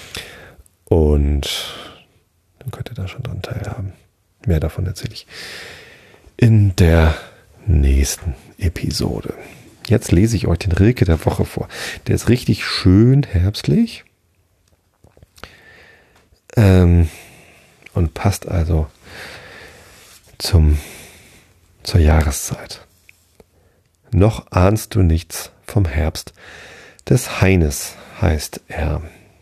A: Und dann könnt ihr da schon dran teilhaben. Mehr davon erzähle ich in der nächsten Episode. Jetzt lese ich euch den Rilke der Woche vor. Der ist richtig schön herbstlich. Und passt also zur Jahreszeit. Noch ahnst du nichts vom Herbst des Heines, heißt er.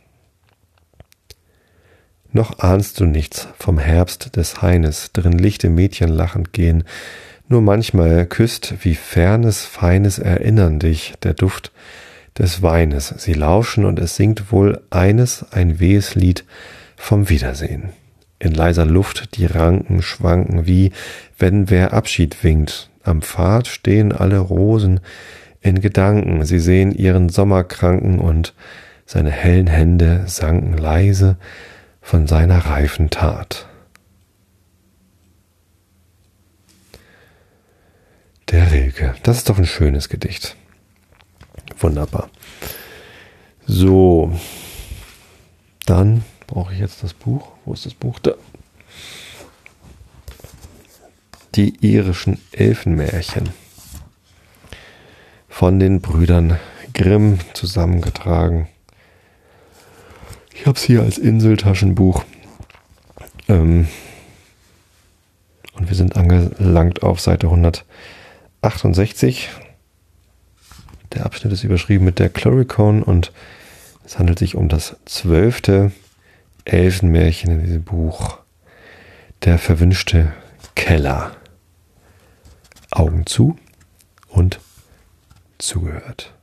A: Noch ahnst du nichts vom Herbst des Heines, drin lichte Mädchen lachend gehen. Nur manchmal küsst wie fernes, feines Erinnern dich der Duft des Weines. Sie lauschen und es singt wohl ein wehes Lied vom Wiedersehen. In leiser Luft die Ranken schwanken, wie wenn wer Abschied winkt. Am Pfad stehen alle Rosen in Gedanken. Sie sehen ihren Sommerkranken und seine hellen Hände sanken leise von seiner reifen Tat. Der Rilke. Das ist doch ein schönes Gedicht. Wunderbar. So, dann brauche ich jetzt das Buch. Wo ist das Buch? Da. Die irischen Elfenmärchen von den Brüdern Grimm zusammengetragen. Ich habe es hier als Inseltaschenbuch. Und wir sind angelangt auf Seite 168. Der Abschnitt ist überschrieben mit der Cluricone und es handelt sich um das 12. Elfenmärchen in diesem Buch. Der verwünschte Keller. Augen zu und zugehört.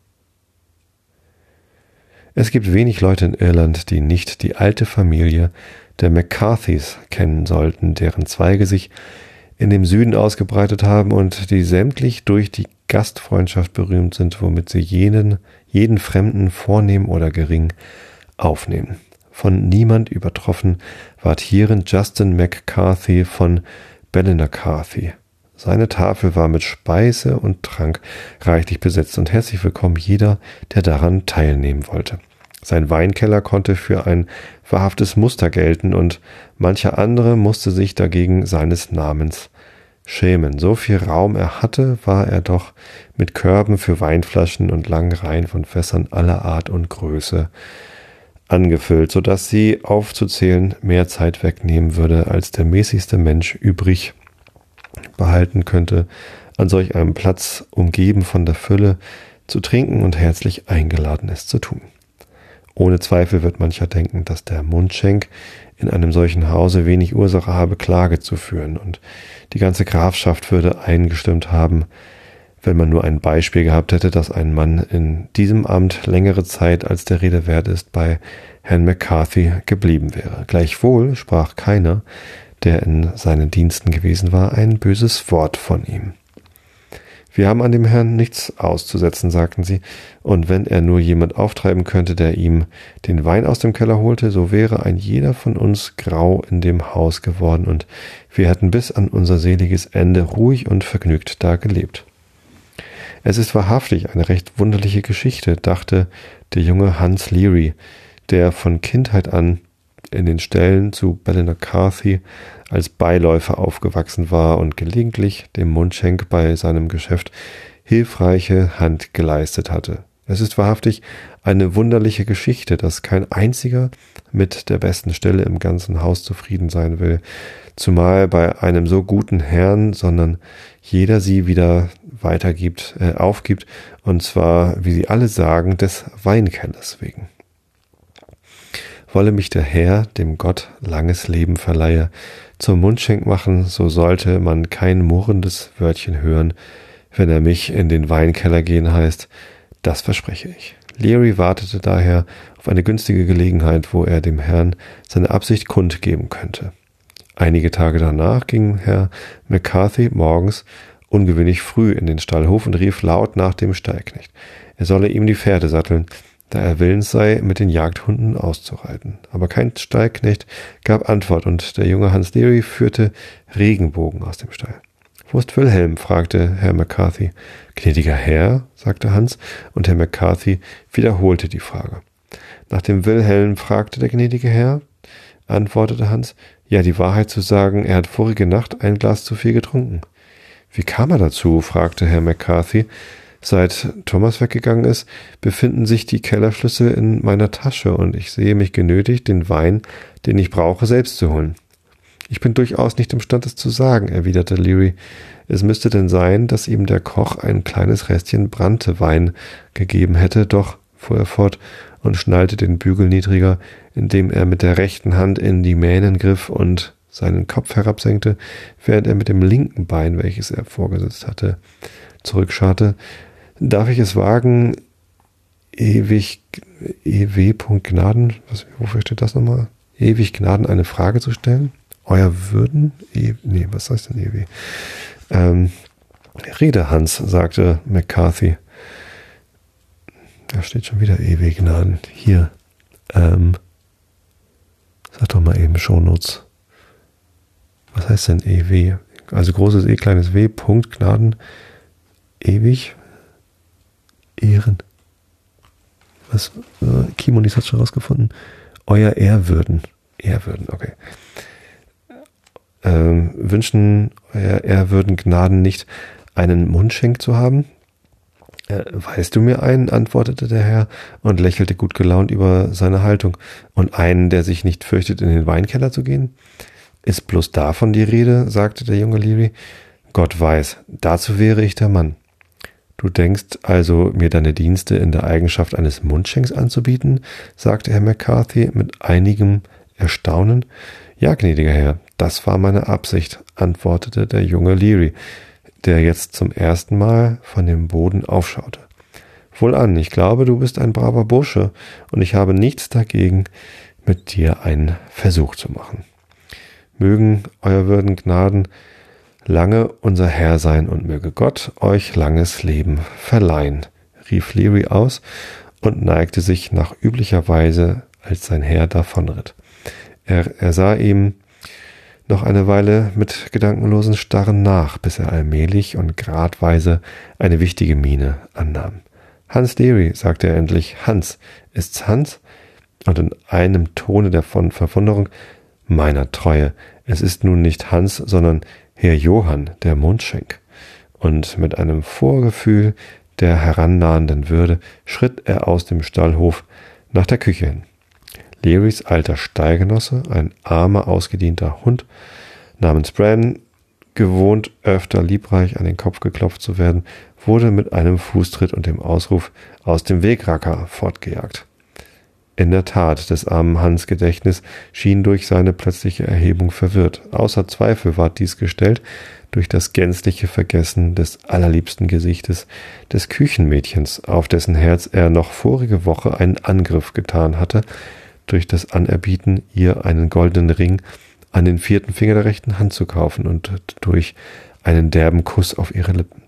A: Es gibt wenig Leute in Irland, die nicht die alte Familie der McCarthys kennen sollten, deren Zweige sich in dem Süden ausgebreitet haben und die sämtlich durch die Gastfreundschaft berühmt sind, womit sie jeden Fremden, vornehm oder gering, aufnehmen. Von niemand übertroffen ward hierin Justin McCarthy von Ballinaccarthy. Seine Tafel war mit Speise und Trank reichlich besetzt und herzlich willkommen jeder, der daran teilnehmen wollte. Sein Weinkeller konnte für ein wahrhaftes Muster gelten und mancher andere musste sich dagegen seines Namens schämen. So viel Raum er hatte, war er doch mit Körben für Weinflaschen und langen Reihen von Fässern aller Art und Größe angefüllt, sodass sie aufzuzählen mehr Zeit wegnehmen würde, als der mäßigste Mensch übrig behalten könnte, an solch einem Platz, umgeben von der Fülle, zu trinken und herzlich eingeladen es zu tun. Ohne Zweifel wird mancher denken, dass der Mundschenk in einem solchen Hause wenig Ursache habe, Klage zu führen, und die ganze Grafschaft würde eingestimmt haben, wenn man nur ein Beispiel gehabt hätte, dass ein Mann in diesem Amt längere Zeit, als der Rede wert ist, bei Herrn McCarthy geblieben wäre. Gleichwohl sprach keiner, der in seinen Diensten gewesen war, ein böses Wort von ihm. Wir haben an dem Herrn nichts auszusetzen, sagten sie, und wenn er nur jemand auftreiben könnte, der ihm den Wein aus dem Keller holte, so wäre ein jeder von uns grau in dem Haus geworden, und wir hätten bis an unser seliges Ende ruhig und vergnügt da gelebt. Es ist wahrhaftig eine recht wunderliche Geschichte, dachte der junge Hans Leary, der von Kindheit an in den Ställen zu Ballinaccarthy als Beiläufer aufgewachsen war und gelegentlich dem Mundschenk bei seinem Geschäft hilfreiche Hand geleistet hatte. Es ist wahrhaftig eine wunderliche Geschichte, dass kein einziger mit der besten Stelle im ganzen Haus zufrieden sein will, zumal bei einem so guten Herrn, sondern jeder sie wieder aufgibt, und zwar, wie sie alle sagen, des Weinkellers wegen. Wolle mich der Herr, dem Gott langes Leben verleihe, zum Mundschenk machen, so sollte man kein murrendes Wörtchen hören, wenn er mich in den Weinkeller gehen heißt, das verspreche ich. Leary wartete daher auf eine günstige Gelegenheit, wo er dem Herrn seine Absicht kundgeben könnte. Einige Tage danach ging Herr McCarthy morgens ungewöhnlich früh in den Stallhof und rief laut nach dem Stallknecht. Er solle ihm die Pferde satteln, da er willens sei, mit den Jagdhunden auszureiten. Aber kein Stallknecht gab Antwort, und der junge Hans Leary führte Regenbogen aus dem Stall. »Wo ist Wilhelm?« fragte Herr McCarthy. »Gnädiger Herr«, sagte Hans, und Herr McCarthy wiederholte die Frage. »Nach dem Wilhelm fragte der gnädige Herr«, antwortete Hans. »Ja, die Wahrheit zu sagen, er hat vorige Nacht ein Glas zu viel getrunken.« »Wie kam er dazu?« fragte Herr McCarthy. »Seit Thomas weggegangen ist, befinden sich die Kellerschlüssel in meiner Tasche, und ich sehe mich genötigt, den Wein, den ich brauche, selbst zu holen.« »Ich bin durchaus nicht imstand, es zu sagen«, erwiderte Leary. »Es müsste denn sein, dass ihm der Koch ein kleines Restchen Branntewein gegeben hätte, doch«, fuhr er fort und schnallte den Bügel niedriger, indem er mit der rechten Hand in die Mähnen griff und seinen Kopf herabsenkte, während er mit dem linken Bein, welches er vorgesetzt hatte, zurückscharte. »Darf ich es wagen, ewig Gnaden, wofür steht das nochmal? Ewig Gnaden eine Frage zu stellen? Euer Würden? Was heißt denn ewig? Rede, Hans«, sagte McCarthy. Da steht schon wieder ewig Gnaden. Hier. Sag doch mal eben Shownotes. Was heißt denn EW? Also großes E, kleines W, Punkt, Gnaden, ewig, Ehren. Was? Kimonis hat schon rausgefunden. Euer Ehrwürden. Ehrwürden, okay. Wünschen euer Ehrwürden Gnaden nicht, einen Mundschenk zu haben? Weißt du mir einen, antwortete der Herr und lächelte gut gelaunt über seine Haltung. Und einen, der sich nicht fürchtet, in den Weinkeller zu gehen? Ist bloß davon die Rede, sagte der junge Leary. Gott weiß, dazu wäre ich der Mann. Du denkst also, mir deine Dienste in der Eigenschaft eines Mundschenks anzubieten? Sagte Herr McCarthy mit einigem Erstaunen? Ja, gnädiger Herr, das war meine Absicht, antwortete der junge Leary, der jetzt zum ersten Mal von dem Boden aufschaute. Wohlan, ich glaube, du bist ein braver Bursche, und ich habe nichts dagegen, mit dir einen Versuch zu machen. Mögen euer Würden Gnaden lange unser Herr sein und möge Gott euch langes Leben verleihen, rief Leary aus und neigte sich nach üblicher Weise, als sein Herr davonritt. Er sah ihm noch eine Weile mit gedankenlosen Starren nach, bis er allmählich und gradweise eine wichtige Miene annahm. »Hans Leary«, sagte er endlich. »Hans, ist's Hans?« Und in einem Tone der Verwunderung: »Meiner Treue, es ist nun nicht Hans, sondern Herr Johann, der Mundschenk.« Und mit einem Vorgefühl der herannahenden Würde schritt er aus dem Stallhof nach der Küche hin. Learys alter Stallgenosse, ein armer, ausgedienter Hund namens Bran, gewohnt öfter liebreich an den Kopf geklopft zu werden, wurde mit einem Fußtritt und dem Ausruf »Aus dem Weg, Racker!« fortgejagt. In der Tat, des armen Hans Gedächtnis schien durch seine plötzliche Erhebung verwirrt. Außer Zweifel ward dies gestellt durch das gänzliche Vergessen des allerliebsten Gesichtes des Küchenmädchens, auf dessen Herz er noch vorige Woche einen Angriff getan hatte, durch das Anerbieten, ihr einen goldenen Ring an den 4. Finger der rechten Hand zu kaufen und durch einen derben Kuss auf ihre Lippen.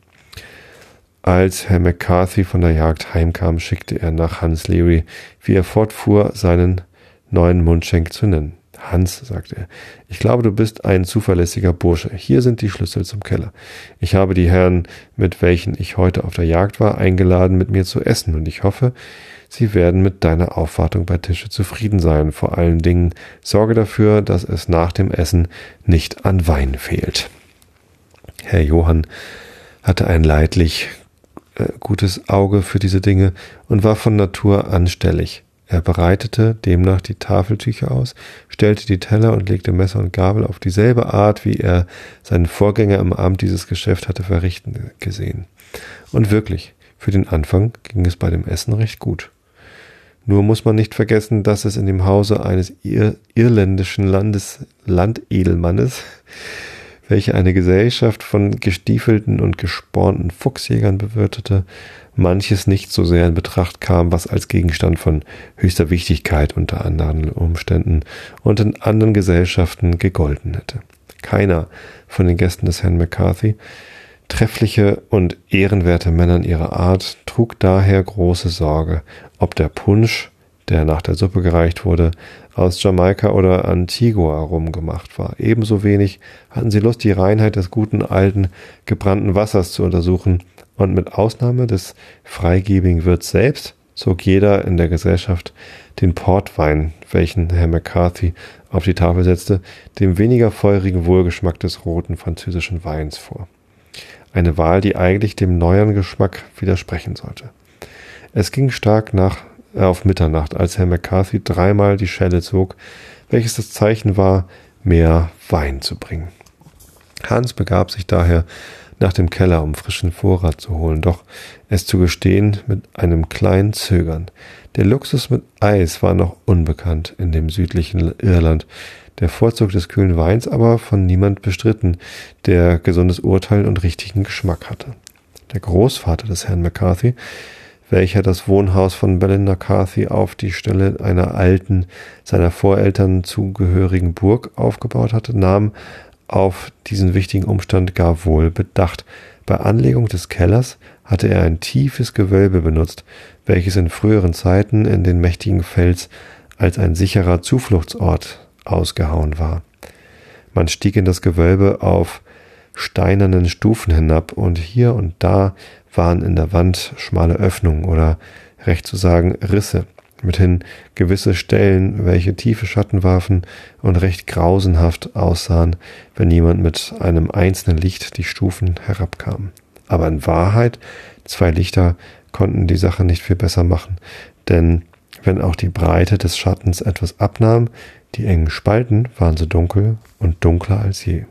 A: Als Herr McCarthy von der Jagd heimkam, schickte er nach Hans Leary, wie er fortfuhr, seinen neuen Mundschenk zu nennen. »Hans«, sagte er, »ich glaube, du bist ein zuverlässiger Bursche. Hier sind die Schlüssel zum Keller. Ich habe die Herren, mit welchen ich heute auf der Jagd war, eingeladen, mit mir zu essen, und ich hoffe, sie werden mit deiner Aufwartung bei Tische zufrieden sein. Vor allen Dingen sorge dafür, dass es nach dem Essen nicht an Wein fehlt.« Herr Johann hatte ein leidlich gutes Auge für diese Dinge und war von Natur anstellig. Er bereitete demnach die Tafeltücher aus, stellte die Teller und legte Messer und Gabel auf dieselbe Art, wie er seinen Vorgänger im Amt dieses Geschäft hatte verrichten gesehen. Und wirklich, für den Anfang ging es bei dem Essen recht gut. Nur muss man nicht vergessen, dass es in dem Hause eines irländischen Landedelmannes, welche eine Gesellschaft von gestiefelten und gespornten Fuchsjägern bewirtete, manches nicht so sehr in Betracht kam, was als Gegenstand von höchster Wichtigkeit unter anderen Umständen und in anderen Gesellschaften gegolten hätte. Keiner von den Gästen des Herrn McCarthy, treffliche und ehrenwerte Männer in ihrer Art, trug daher große Sorge, ob der Punsch, der nach der Suppe gereicht wurde, aus Jamaika oder Antigua rumgemacht war. Ebenso wenig hatten sie Lust, die Reinheit des guten, alten, gebrannten Wassers zu untersuchen, und mit Ausnahme des freigebigen Wirts selbst zog jeder in der Gesellschaft den Portwein, welchen Herr McCarthy auf die Tafel setzte, dem weniger feurigen Wohlgeschmack des roten französischen Weins vor. Eine Wahl, die eigentlich dem neueren Geschmack widersprechen sollte. Es ging stark auf Mitternacht, als Herr McCarthy dreimal die Schelle zog, welches das Zeichen war, mehr Wein zu bringen. Hans begab sich daher nach dem Keller, um frischen Vorrat zu holen, doch es zu gestehen mit einem kleinen Zögern. Der Luxus mit Eis war noch unbekannt in dem südlichen Irland, der Vorzug des kühlen Weins aber von niemand bestritten, der gesundes Urteil und richtigen Geschmack hatte. Der Großvater des Herrn McCarthy, welcher das Wohnhaus von Belinda Carthy auf die Stelle einer alten, seiner Voreltern zugehörigen Burg aufgebaut hatte, nahm auf diesen wichtigen Umstand gar wohl Bedacht. Bei Anlegung des Kellers hatte er ein tiefes Gewölbe benutzt, welches in früheren Zeiten in den mächtigen Fels als ein sicherer Zufluchtsort ausgehauen war. Man stieg in das Gewölbe auf steinernen Stufen hinab, und hier und da waren in der Wand schmale Öffnungen oder, recht zu sagen, Risse, mithin gewisse Stellen, welche tiefe Schatten warfen und recht grausenhaft aussahen, wenn jemand mit einem einzelnen Licht die Stufen herabkam. Aber in Wahrheit, 2 Lichter konnten die Sache nicht viel besser machen, denn wenn auch die Breite des Schattens etwas abnahm, die engen Spalten waren so dunkel und dunkler als je.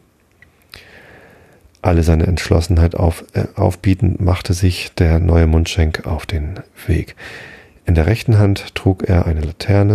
A: Alle seine Entschlossenheit aufbietend machte sich der neue Mundschenk auf den Weg. In der rechten Hand trug er eine Laterne,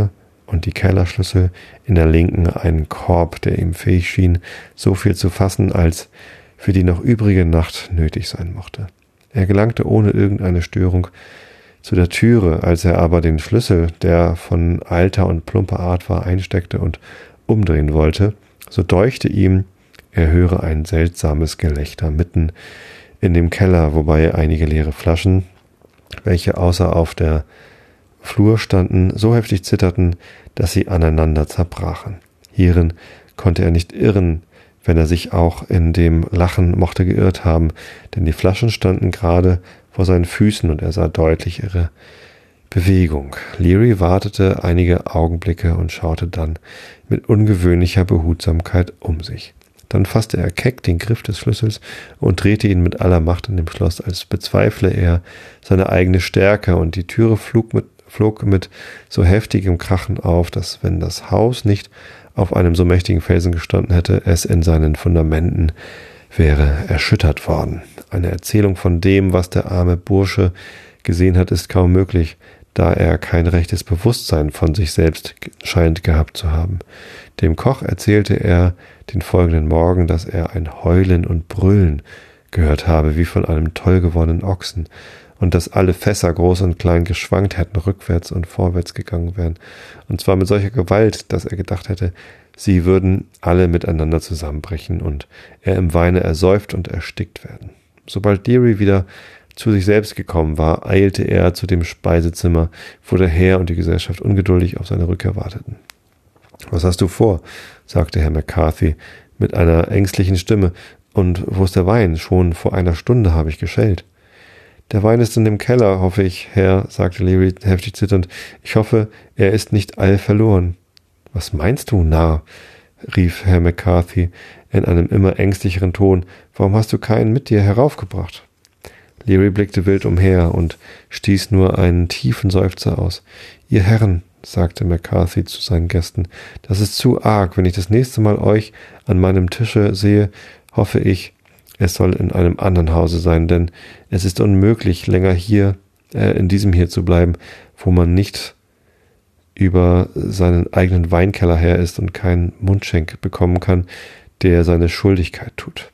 A: und die Kellerschlüssel, in der linken einen Korb, der ihm fähig schien, so viel zu fassen, als für die noch übrige Nacht nötig sein mochte. Er gelangte ohne irgendeine Störung zu der Türe, als er aber den Schlüssel, der von alter und plumper Art war, einsteckte und umdrehen wollte, so deuchte ihm, er höre ein seltsames Gelächter mitten in dem Keller, wobei einige leere Flaschen, welche außer auf der Flur standen, so heftig zitterten, dass sie aneinander zerbrachen. Hierin konnte er nicht irren, wenn er sich auch in dem Lachen mochte geirrt haben, denn die Flaschen standen gerade vor seinen Füßen und er sah deutlich ihre Bewegung. Leary wartete einige Augenblicke und schaute dann mit ungewöhnlicher Behutsamkeit um sich. Dann fasste er keck den Griff des Schlüssels und drehte ihn mit aller Macht in dem Schloss, als bezweifle er seine eigene Stärke, und die Türe flog mit so heftigem Krachen auf, dass, wenn das Haus nicht auf einem so mächtigen Felsen gestanden hätte, es in seinen Fundamenten wäre erschüttert worden. Eine Erzählung von dem, was der arme Bursche gesehen hat, ist kaum möglich, da er kein rechtes Bewusstsein von sich selbst scheint gehabt zu haben. Dem Koch erzählte er den folgenden Morgen, dass er ein Heulen und Brüllen gehört habe, wie von einem toll gewordenen Ochsen, und dass alle Fässer, groß und klein, geschwankt hätten, rückwärts und vorwärts gegangen wären, und zwar mit solcher Gewalt, dass er gedacht hätte, sie würden alle miteinander zusammenbrechen und er im Weine ersäuft und erstickt werden. Sobald Leary wieder zu sich selbst gekommen war, eilte er zu dem Speisezimmer, wo der Herr und die Gesellschaft ungeduldig auf seine Rückkehr warteten. »Was hast du vor?« sagte Herr McCarthy mit einer ängstlichen Stimme. »Und wo ist der Wein? Schon vor einer Stunde habe ich geschellt.« »Der Wein ist in dem Keller, hoffe ich, Herr«, sagte Leary heftig zitternd. »Ich hoffe, er ist nicht all verloren.« »Was meinst du, Narr?« rief Herr McCarthy in einem immer ängstlicheren Ton. »Warum hast du keinen mit dir heraufgebracht?« Leary blickte wild umher und stieß nur einen tiefen Seufzer aus. »Ihr Herren«, sagte McCarthy zu seinen Gästen, »das ist zu arg. Wenn ich das nächste Mal euch an meinem Tische sehe, hoffe ich, es soll in einem anderen Hause sein, denn es ist unmöglich, länger hier, in diesem hier zu bleiben, wo man nicht über seinen eigenen Weinkeller her ist und keinen Mundschenk bekommen kann, der seine Schuldigkeit tut.«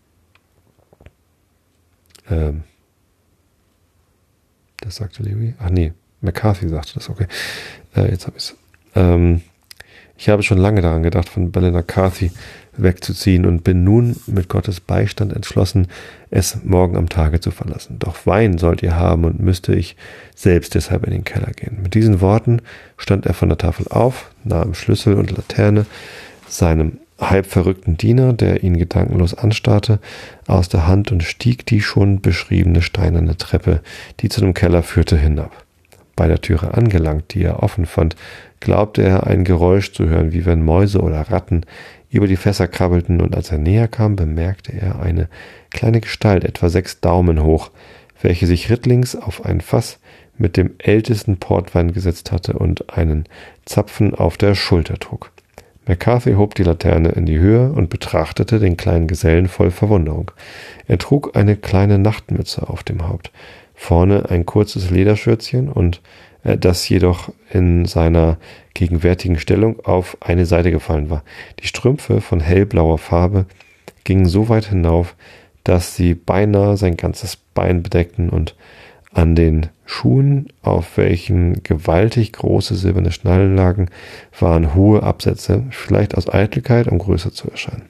A: Das sagte Leary? Ach nee, McCarthy sagte das, okay. Jetzt habe ich es. Ich habe schon lange daran gedacht, von Ballinacathy wegzuziehen und bin nun mit Gottes Beistand entschlossen, es morgen am Tage zu verlassen. Doch Wein sollt ihr haben und müsste ich selbst deshalb in den Keller gehen. Mit diesen Worten stand er von der Tafel auf, nahm Schlüssel und Laterne seinem halb verrückten Diener, der ihn gedankenlos anstarrte, aus der Hand und stieg die schon beschriebene steinerne Treppe, die zu dem Keller führte, hinab. Bei der Türe angelangt, die er offen fand, glaubte er ein Geräusch zu hören, wie wenn Mäuse oder Ratten über die Fässer krabbelten, und als er näher kam, bemerkte er eine kleine Gestalt, etwa 6 Daumen hoch, welche sich rittlings auf ein Fass mit dem ältesten Portwein gesetzt hatte und einen Zapfen auf der Schulter trug. McCarthy hob die Laterne in die Höhe und betrachtete den kleinen Gesellen voll Verwunderung. Er trug eine kleine Nachtmütze auf dem Haupt, vorne ein kurzes Lederschürzchen, und das jedoch in seiner gegenwärtigen Stellung auf eine Seite gefallen war. Die Strümpfe von hellblauer Farbe gingen so weit hinauf, dass sie beinahe sein ganzes Bein bedeckten, und an den Schuhen, auf welchen gewaltig große silberne Schnallen lagen, waren hohe Absätze, vielleicht aus Eitelkeit, um größer zu erscheinen.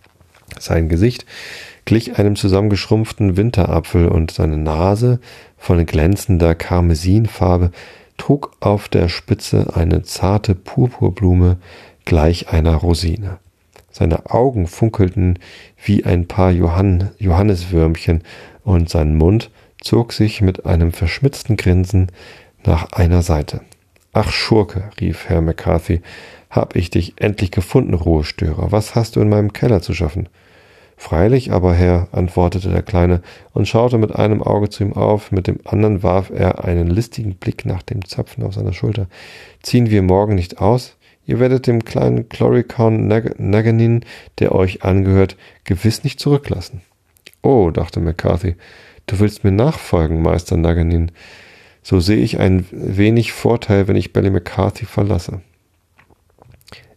A: Sein Gesicht glich einem zusammengeschrumpften Winterapfel, und seine Nase von glänzender Karmesinfarbe trug auf der Spitze eine zarte Purpurblume gleich einer Rosine. Seine Augen funkelten wie ein paar Johanniswürmchen, und sein Mund zog sich mit einem verschmitzten Grinsen nach einer Seite. »Ach, Schurke«, rief Herr McCarthy, »hab ich dich endlich gefunden, Ruhestörer. Was hast du in meinem Keller zu schaffen?« »Freilich aber, Herr«, antwortete der Kleine und schaute mit einem Auge zu ihm auf, mit dem anderen warf er einen listigen Blick nach dem Zapfen auf seiner Schulter. »Ziehen wir morgen nicht aus? Ihr werdet dem kleinen Cloricon Naganin, der euch angehört, gewiss nicht zurücklassen.« »Oh«, dachte McCarthy, »du willst mir nachfolgen, Meister Naganin. So sehe ich ein wenig Vorteil, wenn ich Ballinacathy verlasse.«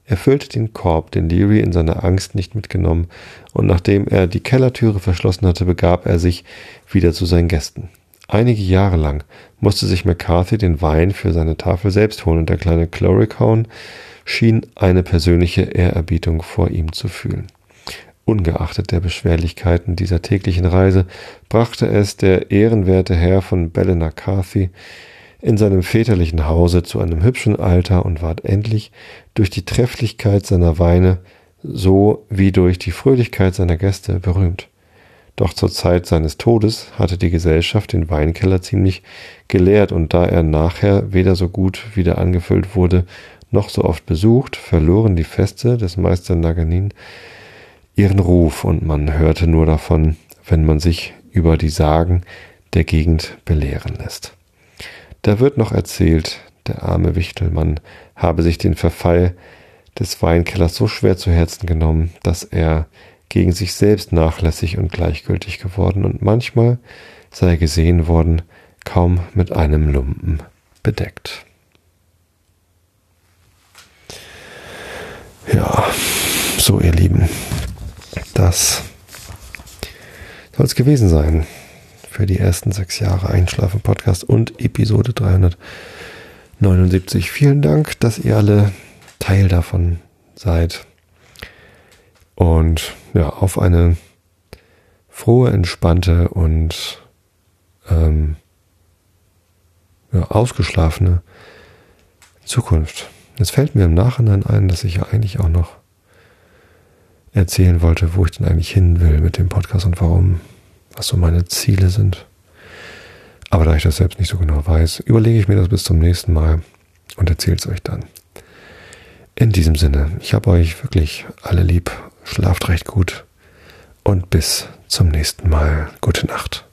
A: Er füllte den Korb, den Leary in seiner Angst nicht mitgenommen, und nachdem er die Kellertüre verschlossen hatte, begab er sich wieder zu seinen Gästen. Einige Jahre lang musste sich McCarthy den Wein für seine Tafel selbst holen, und der kleine Cluricane schien eine persönliche Ehrerbietung vor ihm zu fühlen. Ungeachtet der Beschwerlichkeiten dieser täglichen Reise brachte es der ehrenwerte Herr von Ballynacarthy in seinem väterlichen Hause zu einem hübschen Alter und ward endlich durch die Trefflichkeit seiner Weine so wie durch die Fröhlichkeit seiner Gäste berühmt. Doch zur Zeit seines Todes hatte die Gesellschaft den Weinkeller ziemlich geleert, und da er nachher weder so gut wieder angefüllt wurde, noch so oft besucht, verloren die Feste des Meister Naganin ihren Ruf, und man hörte nur davon, wenn man sich über die Sagen der Gegend belehren lässt. Da wird noch erzählt, der arme Wichtelmann habe sich den Verfall des Weinkellers so schwer zu Herzen genommen, dass er gegen sich selbst nachlässig und gleichgültig geworden, und manchmal sei gesehen worden, kaum mit einem Lumpen bedeckt. Ja, so ihr Lieben, das soll es gewesen sein für die ersten 6 Jahre Einschlafen-Podcast und Episode 379. Vielen Dank, dass ihr alle Teil davon seid. Und ja, auf eine frohe, entspannte und ausgeschlafene Zukunft. Es fällt mir im Nachhinein ein, dass ich ja eigentlich auch noch erzählen wollte, wo ich denn eigentlich hin will mit dem Podcast und warum, was so meine Ziele sind. Aber da ich das selbst nicht so genau weiß, überlege ich mir das bis zum nächsten Mal und erzähle es euch dann. In diesem Sinne, ich habe euch wirklich alle lieb, schlaft recht gut und bis zum nächsten Mal. Gute Nacht.